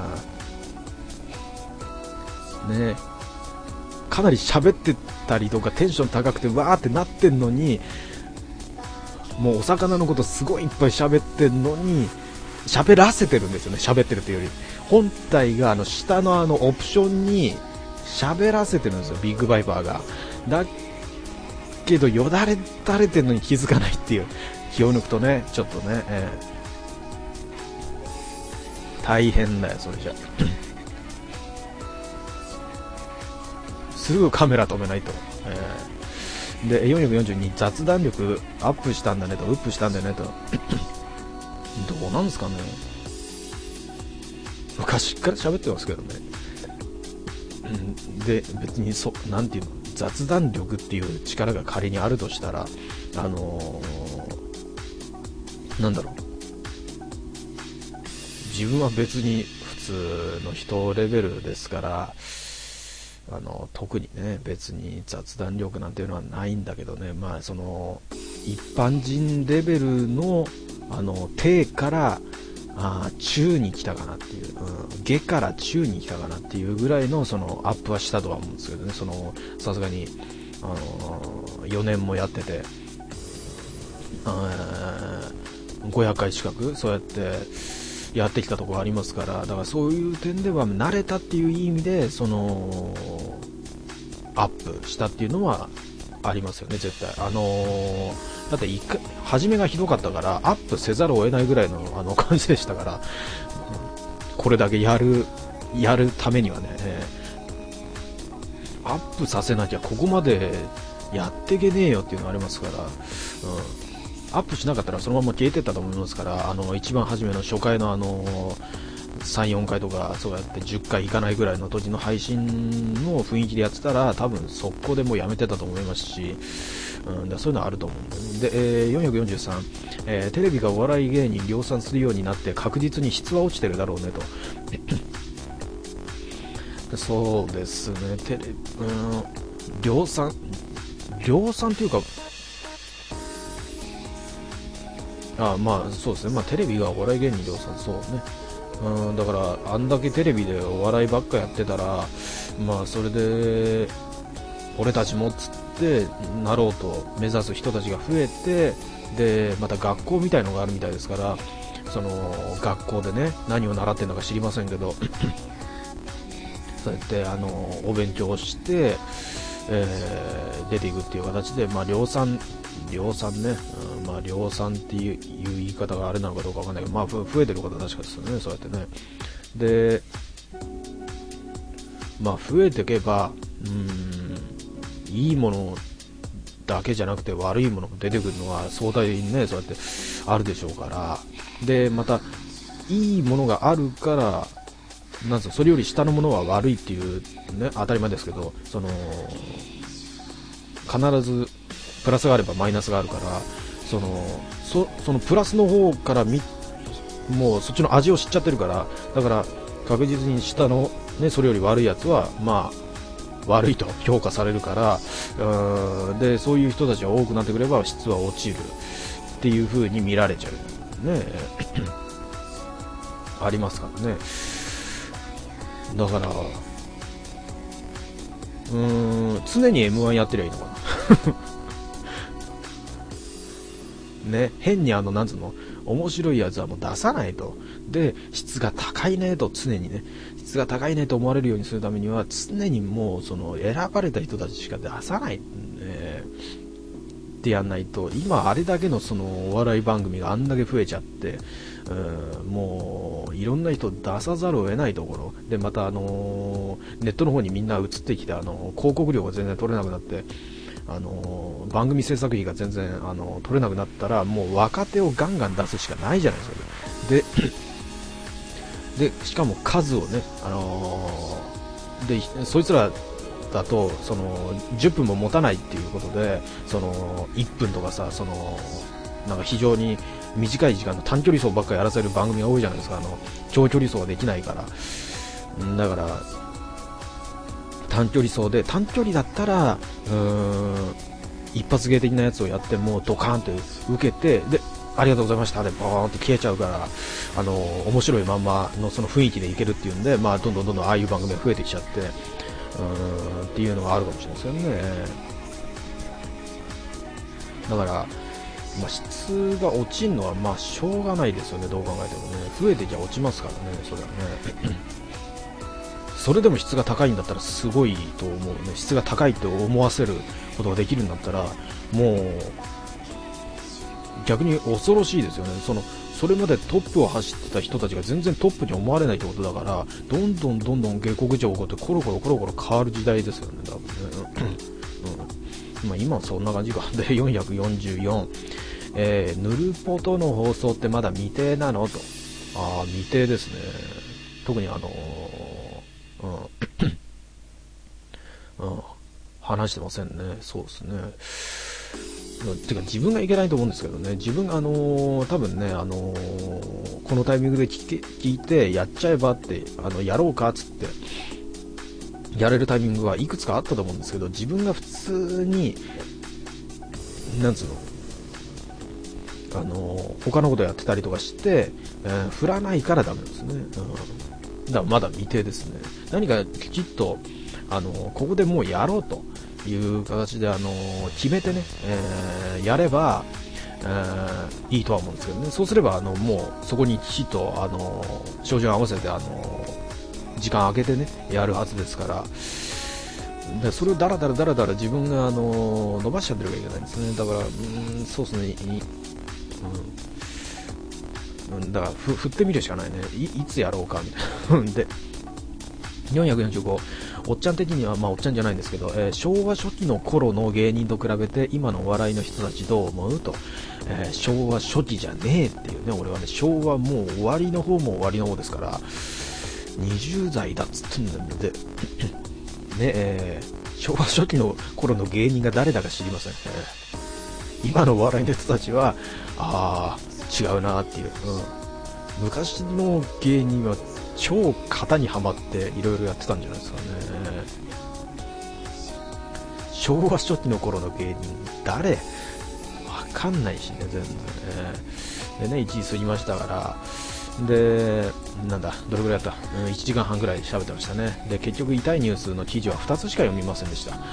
ね。かなり喋ってたりとかテンション高くてわーってなってんのに、もうお魚のことすごいいっぱい喋ってんのに喋らせてるんですよね。喋ってるというより本体があの下のあのオプションに喋らせてるんですよ、ビッグバイパーが。だけどよだれ垂れてるのに気づかないっていう、気を抜くとねちょっとね、えー、大変だよそれじゃすぐカメラ止めないと、えー、でよんひゃくよんじゅうに雑談力アップしたんだねと、ウップしたんだよねとどうなんですかね、昔から喋ってますけどね、うん、で別にそなんていうの、雑談力っていう力が仮にあるとしたら、あのー、なんだろう、自分は別に普通の人レベルですから、あの特にね別に雑談力なんていうのはないんだけどね、まあその一般人レベルのあの低からあ中に来たかなっていう、うん、下から中に来たかなっていうぐらいのそのアップはしたとは思うんですけどね、そのさすがにあのよねんもやってて、ごひゃっかい近くそうやってやってきたところありますから、だからそういう点では慣れたっていう意味でそのアップしたっていうのはありますよね、絶対。あのー、だって一回初めがひどかったからアップせざるを得ないぐらいのあの感じでしたから、これだけやるやるためにはね、アップさせなきゃここまでやってけねえよっていうのがありますから、うん、アップしなかったらそのまま消えてったと思いますから、あの一番初めの初回のあのさん、よんかいとかそうやってじゅっかいいかないぐらいの時の配信の雰囲気でやってたら多分速攻でもうやめてたと思いますし、うん、だそういうのはあると思うんで、で、えー、よんひゃくよんじゅうさん、えー、テレビがお笑い芸人量産するようになって確実に質は落ちてるだろうねとそうですね、テレビ、うん、量産量産っていうか、あまあそうですね、まあテレビがお笑い芸人量産、そうね、うん、だからあんだけテレビでお笑いばっかやってたら、まあそれで俺たちもっつってなろうと目指す人たちが増えて、でまた学校みたいのがあるみたいですから、その学校でね何を習ってるのか知りませんけどそうやってあのお勉強をして、えー、出ていくっていう形で、まあ、量産量産ね、うん、まあ量産っていう、いう言い方があれなのかどうかわかんないけど、まあ増えてることは確かですよね、そうやってね。で、まあ増えていけば、うーん、いいものだけじゃなくて悪いものも出てくるのは相対にね、そうやってあるでしょうから、でまたいいものがあるから、なんぞそれより下のものは悪いっていうね、当たり前ですけど、その必ずプラスがあればマイナスがあるから、その そ, そのプラスの方からみもうそっちの味を知っちゃってるから、だから確実に下の、ね、それより悪いやつはまあ悪いと評価されるから、うーんでそういう人たちが多くなってくれば質は落ちるっていう風に見られちゃうねありますからね。だからうーん常に エムワン やってりゃいいのかなね、変にあのなんつうの面白いやつはもう出さないと、で質が高いねと、常にね質が高いねと思われるようにするためには常にもうその選ばれた人たちしか出さない、ね、ってやんないと、今あれだけのそのお笑い番組があんだけ増えちゃって、うんもういろんな人出さざるを得ないところで、またあのネットの方にみんな移ってきて、あの広告料が全然取れなくなって、あの番組制作費が全然あの取れなくなったら、もう若手をガンガン出すしかないじゃないですか。ででしかも数をね、あのでそいつらだとそのじゅっぷんも持たないっていうことで、そのいっぷんとかさ、そのなんか非常に短い時間の短距離走ばっかりやらせる番組が多いじゃないですか。あの長距離走ができないから、だから短距離走で、短距離だったらうーん一発芸的なやつをやってもドカーンって受けて、でありがとうございましたでボーンって消えちゃうから、あの面白いまんまのその雰囲気でいけるっていうんで、まあ、どんどんどんどんああいう番組が増えてきちゃって、うーんっていうのがあるかもしれないですよね。だから、まあ、質が落ちるのはまあしょうがないですよね、どう考えてもね。増えてきゃ落ちますからね、それはねそれでも質が高いんだったらすごいと思うね。質が高いって思わせることができるんだったら、もう逆に恐ろしいですよね。そのそれまでトップを走ってた人たちが全然トップに思われないってことだから、どんどんどんどん下克上が起こってコロコロコロコロ変わる時代ですよね、多分ね。うん、まあ今はそんな感じか。で、よんひゃくよんじゅうよん、えー、ヌルポとの放送ってまだ未定なのと。ああ、未定ですね。特にあのー、うん、うん、話してませんね。そうですね。てか自分がいけないと思うんですけどね、自分があのー、多分ね、あのー、このタイミングで聞, 聞いてやっちゃえばってあのやろうかっつってやれるタイミングはいくつかあったと思うんですけど、自分が普通になんつうの、あのー、他のことやってたりとかして、えー、振らないからダメですね、うん、だからまだ未定ですね。何かきちっと、あのー、ここでもうやろうという形で、あのー、決めてね、えー、やれば、えー、いいとは思うんですけどね。そうすればあのもうそこにきちっと、あのー、照準合わせて、あのー、時間空けてねやるはずですから、でそれをダラダラダラダラ自分が、あのー、伸ばしちゃってるわけじゃないんですね。だからうーんそうですね、うん、だからふ振ってみるしかないね。 い, いつやろうかみたいなでよんひゃくよんじゅうご、おっちゃん的には、まあおっちゃんじゃないんですけど、えー、昭和初期の頃の芸人と比べて今のお笑いの人たちどう思うと、えー、昭和初期じゃねえっていうね。俺はね、昭和もう終わりの方も終わりの方ですから、にじゅう代だっつってんだよね。ねえー、昭和初期の頃の芸人が誰だか知りません、えー、今のお笑いの人たちはあー違うなっていう、うん、昔の芸人は超型にはまっていろいろやってたんじゃないですかね。昭和初期の頃の芸人誰わかんないしね、全然ね。でね、いちじ過ぎましたから、でなんだどれぐらいやった、うん、いちじかんはんぐらい喋ってましたね。で結局痛いニュースの記事はふたつしか読みませんでしたはい、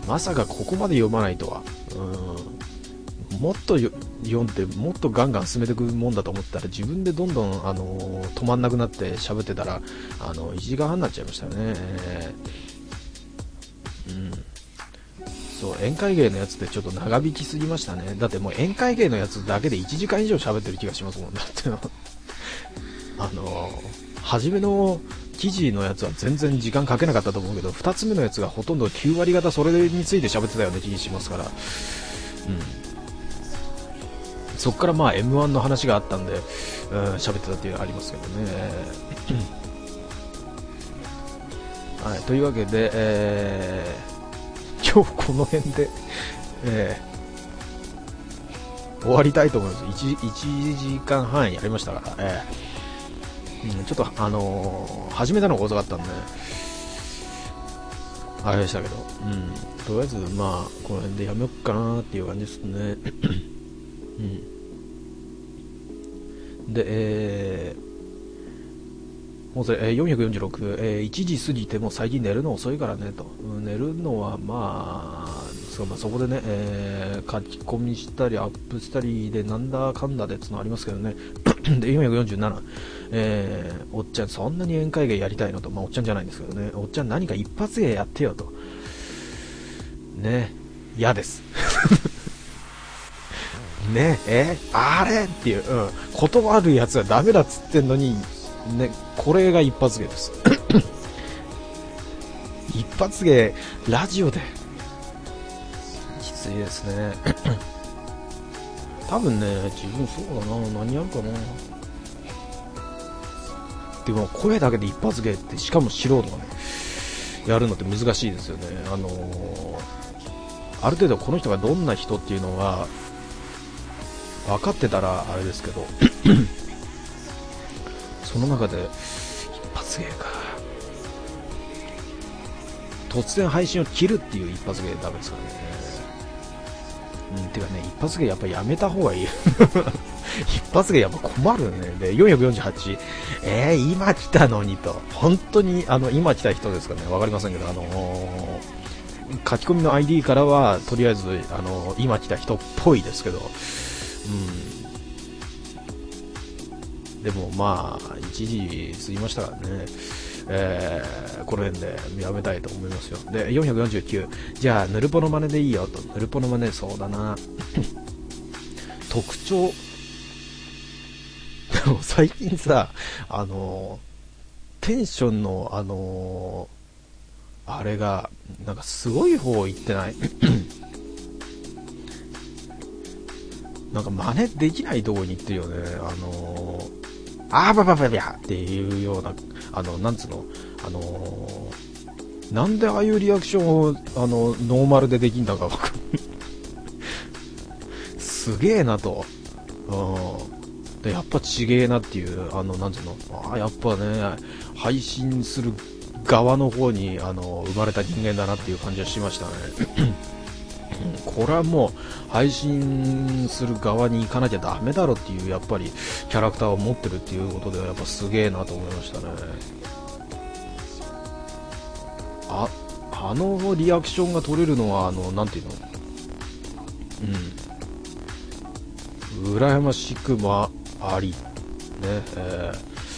まさかここまで読まないとは。うん、もっと読んでもっとガンガン進めていくもんだと思ったら、自分でどんどん、あのー、止まんなくなって喋ってたら、あのいちじかんはんになっちゃいましたよね、えー、うん、そう宴会芸のやつってちょっと長引きすぎましたね。だってもう宴会芸のやつだけでいちじかん以上喋ってる気がしますもん。だってあのー、初めの記事のやつは全然時間かけなかったと思うけど、ふたつめのやつがほとんどきゅう割方それについて喋ってたような気がしますから、うん、そこからまあ エムワン の話があったんで喋、うん、ってたっていうのはありますけどねはい、というわけで、えー、今日この辺で、えー、終わりたいと思います。 1, いちじかんはんやりましたから、えーうん、ちょっとあのー、始めたのが遅かったんであれでしたけど、うん、とりあえずまあこの辺でやめよっかなっていう感じですねうん、で、えー、もうそれ、えー、よんひゃくよんじゅうろく、えー、いちじ過ぎても最近寝るの遅いからねと、うん、寝るのはまあ そ, まあそこでね、えー、書き込みしたりアップしたりでなんだかんだでってのありますけどねでよんひゃくよんじゅうなな、えー、おっちゃんそんなに宴会芸やりたいのと、まあおっちゃんじゃないんですけどね、おっちゃん何か一発芸やってよとね、嫌ですねえあれっていう、うん、断るやつはダメだっつってんのに、ね、これが一発芸です一発芸ラジオできついですね多分ね、自分そうだな、何やるかな。でも声だけで一発芸って、しかも素人がねやるのって難しいですよね。あのー、ある程度この人がどんな人っていうのが分かってたらあれですけどその中で一発芸か、突然配信を切るっていう一発芸ダメですからね。うん、てかね、一発芸やっぱやめた方がいい一発芸やっぱ困るよね。でよんひゃくよんじゅうはち、えー、今来たのにと、本当にあの今来た人ですかね、わかりませんけど、あのー、書き込みの アイディー からはとりあえず、あのー、今来た人っぽいですけど、うん、でもまあいちじ過ぎましたからね、えー、この辺でやめたいと思いますよ。でよんひゃくよんじゅうきゅう、じゃあヌルポの真似でいいよと。ヌルポの真似、そうだな特徴でも最近さ、あのテンションのあのあれがなんかすごい方行ってないなんか真似できないとこに行ってるよね。あのー、あーばばばばっていうような、あの、なんつうの、あのー、なんでああいうリアクションを、あの、ノーマルでできんだかわかんすげえなと。うん。で、やっぱちげえなっていう、あの、なんつうの、ああ、やっぱね、配信する側の方に、あの、生まれた人間だなっていう感じはしましたね。これはもう配信する側に行かなきゃダメだろっていうやっぱりキャラクターを持ってるっていうことではやっぱすげえなと思いましたね。あ、あのリアクションが取れるのはあのなんていうの、うん、羨ましくもありね、え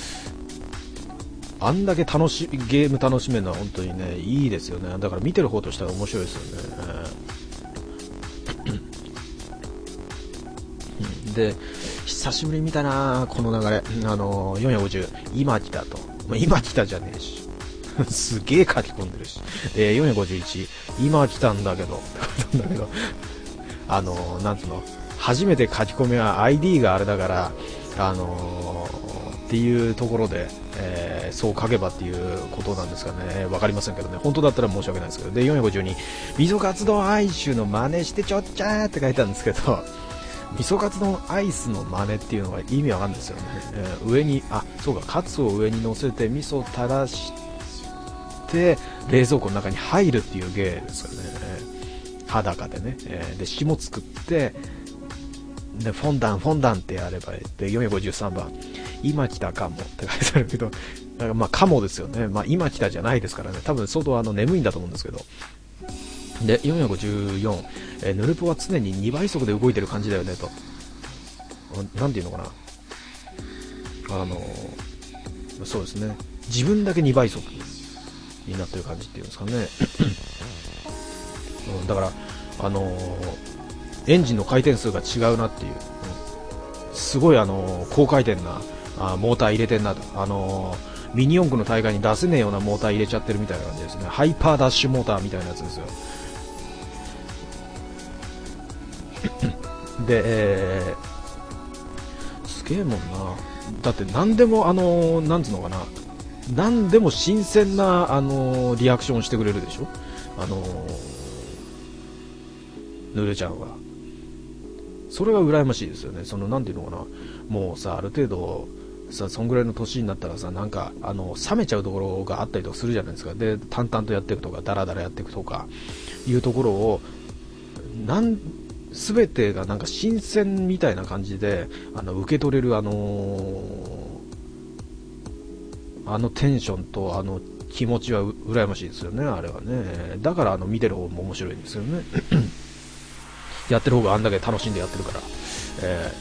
ー、あんだけ楽しゲーム楽しめるのは本当にねいいですよね。だから見てる方としては面白いですよね。えーで久しぶりに見たなこの流れ、あのー、よんひゃくごじゅう今来たと、まあ、今来たじゃねえしすげえ書き込んでるし、でよんひゃくごじゅういち今来たんだけどってだけどあのー、なんつうの初めて書き込みは アイディー があれだからあのー、っていうところで、えー、そう書けばっていうことなんですかね。わかりませんけどね、本当だったら申し訳ないですけど。でよんひゃくごじゅうに味噌カツ丼アイシュの真似してちょっちゃーって書いてあるんですけど味噌カツ丼アイスの真似っていうのが意味わかんないですよね、えー、上にあそうかカツを上に乗せて味噌を垂らして冷蔵庫の中に入るっていう芸ですよね、えー、裸でね、えー、で霜作ってでフォンダンフォンダンってやればでよんひゃくごじゅうさんばん今来たかもって書いてあるけどだからまあかもですよね、まあ、今来たじゃないですからね、多分相当あの眠いんだと思うんですけど。でよんひゃくごじゅうよん、えー、ヌルポは常ににばい速で動いてる感じだよねと、なんていうのかな、あのー、そうですね、自分だけにばい速になってる感じっていうんですかね、うん、だからあのー、エンジンの回転数が違うなっていう、うん、すごいあのー、高回転なあモーター入れてんなと、あのー、ミニ四駆の大会に出せねえようなモーター入れちゃってるみたいな感じですね。ハイパーダッシュモーターみたいなやつですよ。で、えー、すげえもんな。だって何でもあのー、なんつうのかな、何でも新鮮なあのー、リアクションしてくれるでしょ、あのー、ぬるちゃんは。それが羨ましいですよね。そのなんていうのかな、もうさある程度さそんぐらいの年になったらさなんかあの冷めちゃうところがあったりとかするじゃないですか。で淡々とやっていくとかダラダラやっていくとかいうところをなん全てがなんか新鮮みたいな感じであの受け取れるあのー、あのテンションとあの気持ちはう羨ましいですよね、あれはね。だからあの見てる方も面白いんですよねやってる方があんだけ楽しんでやってるから、え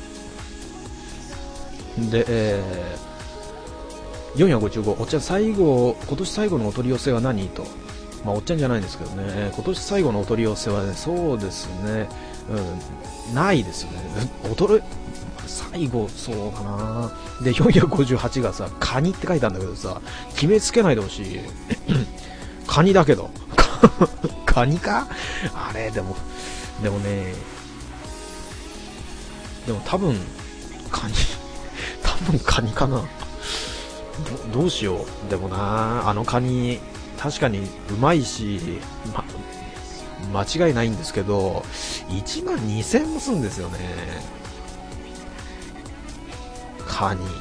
ー、で、えー、よんひゃくごじゅうごおっちゃん最後今年最後のお取り寄せは何と、まあ、おっちゃんじゃないんですけどね、えー、今年最後のお取り寄せはね、そうですね、うん、ないですよね。おとる最後そうかな。でよんひゃくごじゅうはちがさカニって書いてあるんだけどさ、決めつけないでほしいカニだけどカニかあれ。でもでもねでも多分カニ多分カニかな。 ど, どうしよう。でもなあのカニ確かにうまいし、ま、間違いないんですけどいちまんにせんえんもするんですよね、カニ。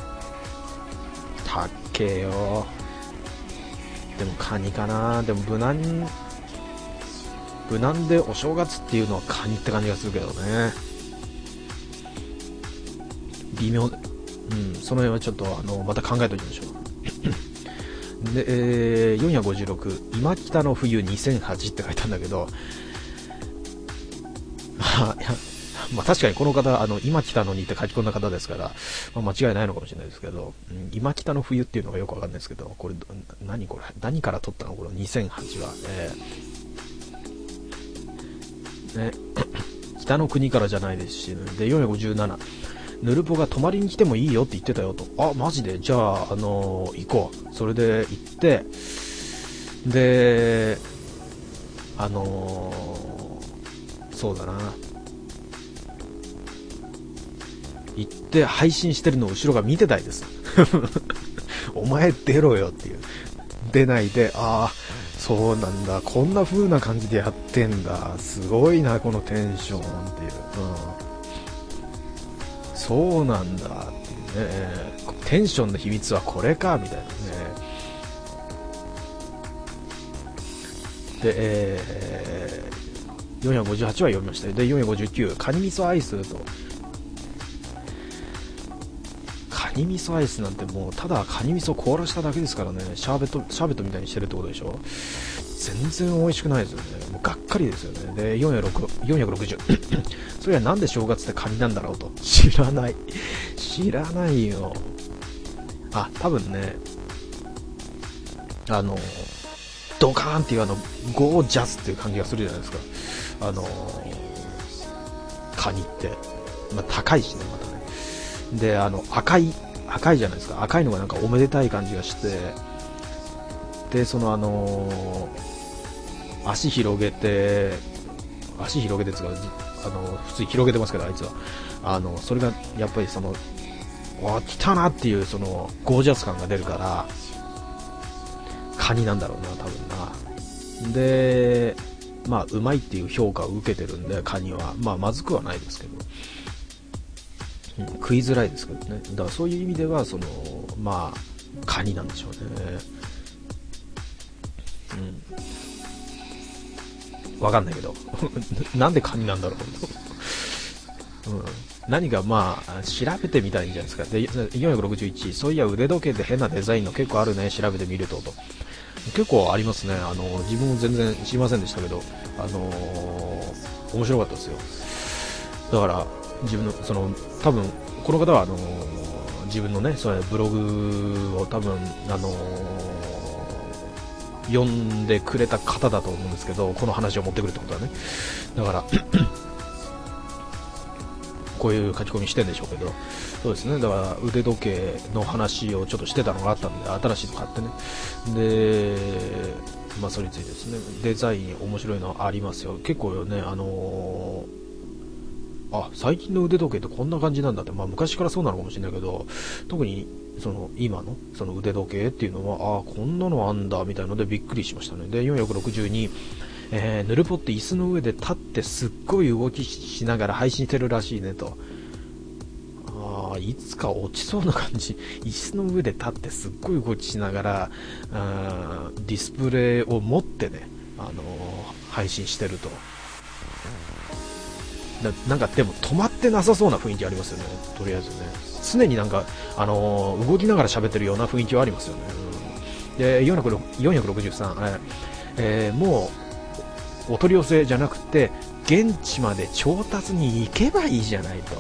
たっけよ。でもカニかな。でも無難無難でお正月っていうのはカニって感じがするけどね。微妙。うん、その辺はちょっとあのまた考えておきましょうで、えー、よんひゃくごじゅうろく今北の冬にせんはちって書いたんだけど、まあ、まあ確かにこの方あの今来たのにって書き込んだ方ですから、まあ、間違いないのかもしれないですけど、うん、今北の冬っていうのがよくわかんないですけど、これ何これ何から取ったのこれにせんはちは、えー、ね北の国からじゃないですし、ね、でよんひゃくごじゅうなな、ヌルポが泊まりに来てもいいよって言ってたよと。あ、マジで、じゃあ、あのー、行こう。それで行って、で、あのー、そうだな、行って配信してるのを後ろが見てたいですお前出ろよっていう、出ないで、ああそうなんだ、こんな風な感じでやってんだ、すごいなこのテンションっていう、うん、そうなんだっていうね、テンションの秘密はこれかみたいなね。で、えー、よんひゃくごじゅうはちは読みました。でよんひゃくごじゅうきゅう、カニ味噌アイスと。カニ味噌アイスなんてもうただカニ味噌凍らしただけですからね。シャーベットシャーベットみたいにしてるってことでしょ。全然美味しくないですよね。もうがっかりですよね。でよんひゃくろくじゅうそれはなんで正月ってカニなんだろうと。知らない知らないよ。あ、多分ね、あのドカーンっていうあのゴージャスっていう感じがするじゃないですか。あのカニって、まあ、高いしね、またね。で、あの赤い赤いじゃないですか。赤いのがなんかおめでたい感じがして、でそのあのー、足広げて足広げてつか、あの普通に広げてますけど、あいつはあのそれがやっぱりそのわ来たなっていうそのゴージャス感が出るからカニなんだろうな、多分な。でまあうまいっていう評価を受けてるんで、カニはまあまずくはないですけど、うん、食いづらいですけどね。だからそういう意味ではそのまあカニなんでしょうね。うん、わかんないけどなんでカニなんだろう、うん、何かまあ調べてみたらいいんじゃないですか。でよんひゃくろくじゅういち、そういや腕時計で変なデザインの結構あるね、調べてみるとと。結構ありますね。あの自分も全然知りませんでしたけど、あのー、面白かったですよ。だから自分のその多分この方はあのー、自分のね、それブログを多分あのー、読んでくれた方だと思うんですけど、この話を持ってくるってことはね。だからこういう書き込みしてんでしょうけど、そうですね。だから腕時計の話をちょっとしてたのがあったんで、新しいの買ってね。で、まあそれについてですね、デザイン面白いのありますよ。結構ね、あのー、あ、最近の腕時計ってこんな感じなんだって、まあ昔からそうなのかもしれないけど、特にその今のその腕時計っていうのは、あ、こんなのあんだみたいなのでびっくりしましたね。でよんひゃくろくじゅうに、えー、ヌルポって椅子の上で立ってすっごい動きしながら配信してるらしいねと。あ、いつか落ちそうな感じ。椅子の上で立ってすっごい動きしながら、あディスプレイを持ってね、あのー、配信してると。な, なんかでも止まってなさそうな雰囲気ありますよね。とりあえずね、常になんか、あのー、動きながら喋ってるような雰囲気はありますよね。うん、でよんひゃくろくじゅうさん、えー、もうお取り寄せじゃなくて現地まで調達に行けばいいじゃないと。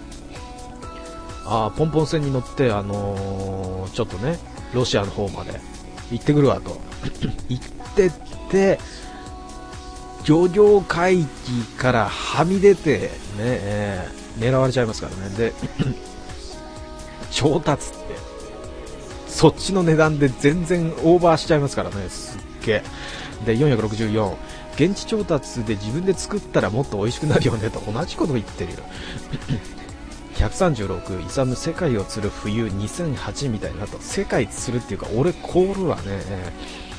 あ、ポンポン船に乗って、あのー、ちょっとねロシアの方まで行ってくるわと行ってって漁業海域からはみ出てね、えー、狙われちゃいますからね。で調達ってそっちの値段で全然オーバーしちゃいますからね。すっげえ。でよんひゃくろくじゅうよん、現地調達で自分で作ったらもっと美味しくなるよねと。同じこと言ってるよひゃくさんじゅうろく、イサム世界を釣る冬にせんはちみたいなと。世界釣るっていうか俺凍るわね、え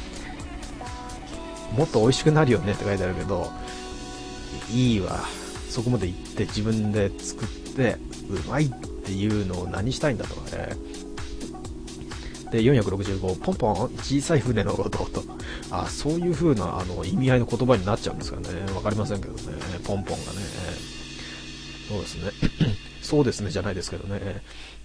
ー、もっと美味しくなるよねって書いてあるけど、いいわ、そこまで行って自分で作ってうまいっていうのを何したいんだとかね。でよんひゃくろくじゅうご、ポンポン小さい船のことと。あ、そういう風なあの意味合いの言葉になっちゃうんですかね。わかりませんけどね、ポンポンがね。そうですねそうですねじゃないですけどね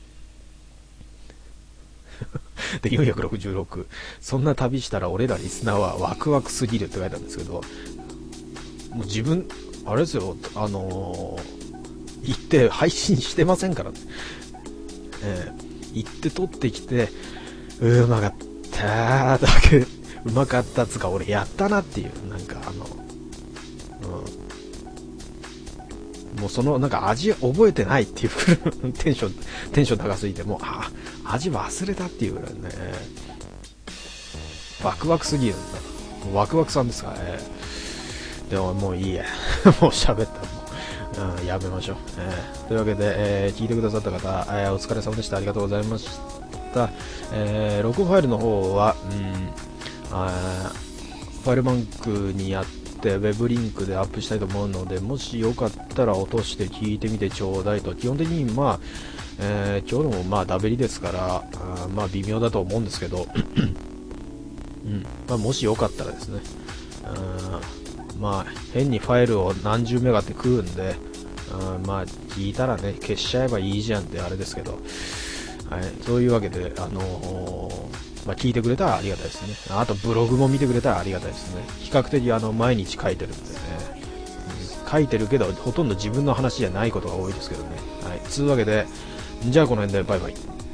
でよんひゃくろくじゅうろく、そんな旅したら俺らリスナーはワクワクすぎるって書いてあるんですけど、もう自分あれですよ、あのー、行って配信してませんからね、えー、行って撮ってきてうまかっただけうまかったつか俺やったなっていう、なんかあの、 もうそのなんか味覚えてないっていうテンションテンション高すぎて、もうあ味忘れたっていうぐらいね、ワクワクすぎるんだ。ワクワクさんですかね。でももういいやもう喋ったらもう、うん、やめましょう、えー、というわけで、えー、聞いてくださった方、えー、お疲れ様でした。ありがとうございました。えー、録音ファイルの方は、うん、あファイルバンクにやってウェブリンクでアップしたいと思うので、もしよかったら落として聞いてみてちょうだいと。基本的にまあ、えー、今日のもまあダベリですから、あまあ微妙だと思うんですけど、うんまあ、もしよかったらですね、うんまあ変にファイルを何十メガって食うんで、うんまあ聞いたらね消しちゃえばいいじゃんってあれですけど、はい、そういうわけで、あのーまあ、聞いてくれたらありがたいですね。あとブログも見てくれたらありがたいですね。比較的あの毎日書いてるんでね、うん、書いてるけどほとんど自分の話じゃないことが多いですけどね。はい、つうわけでじゃあこの辺でバイバイ。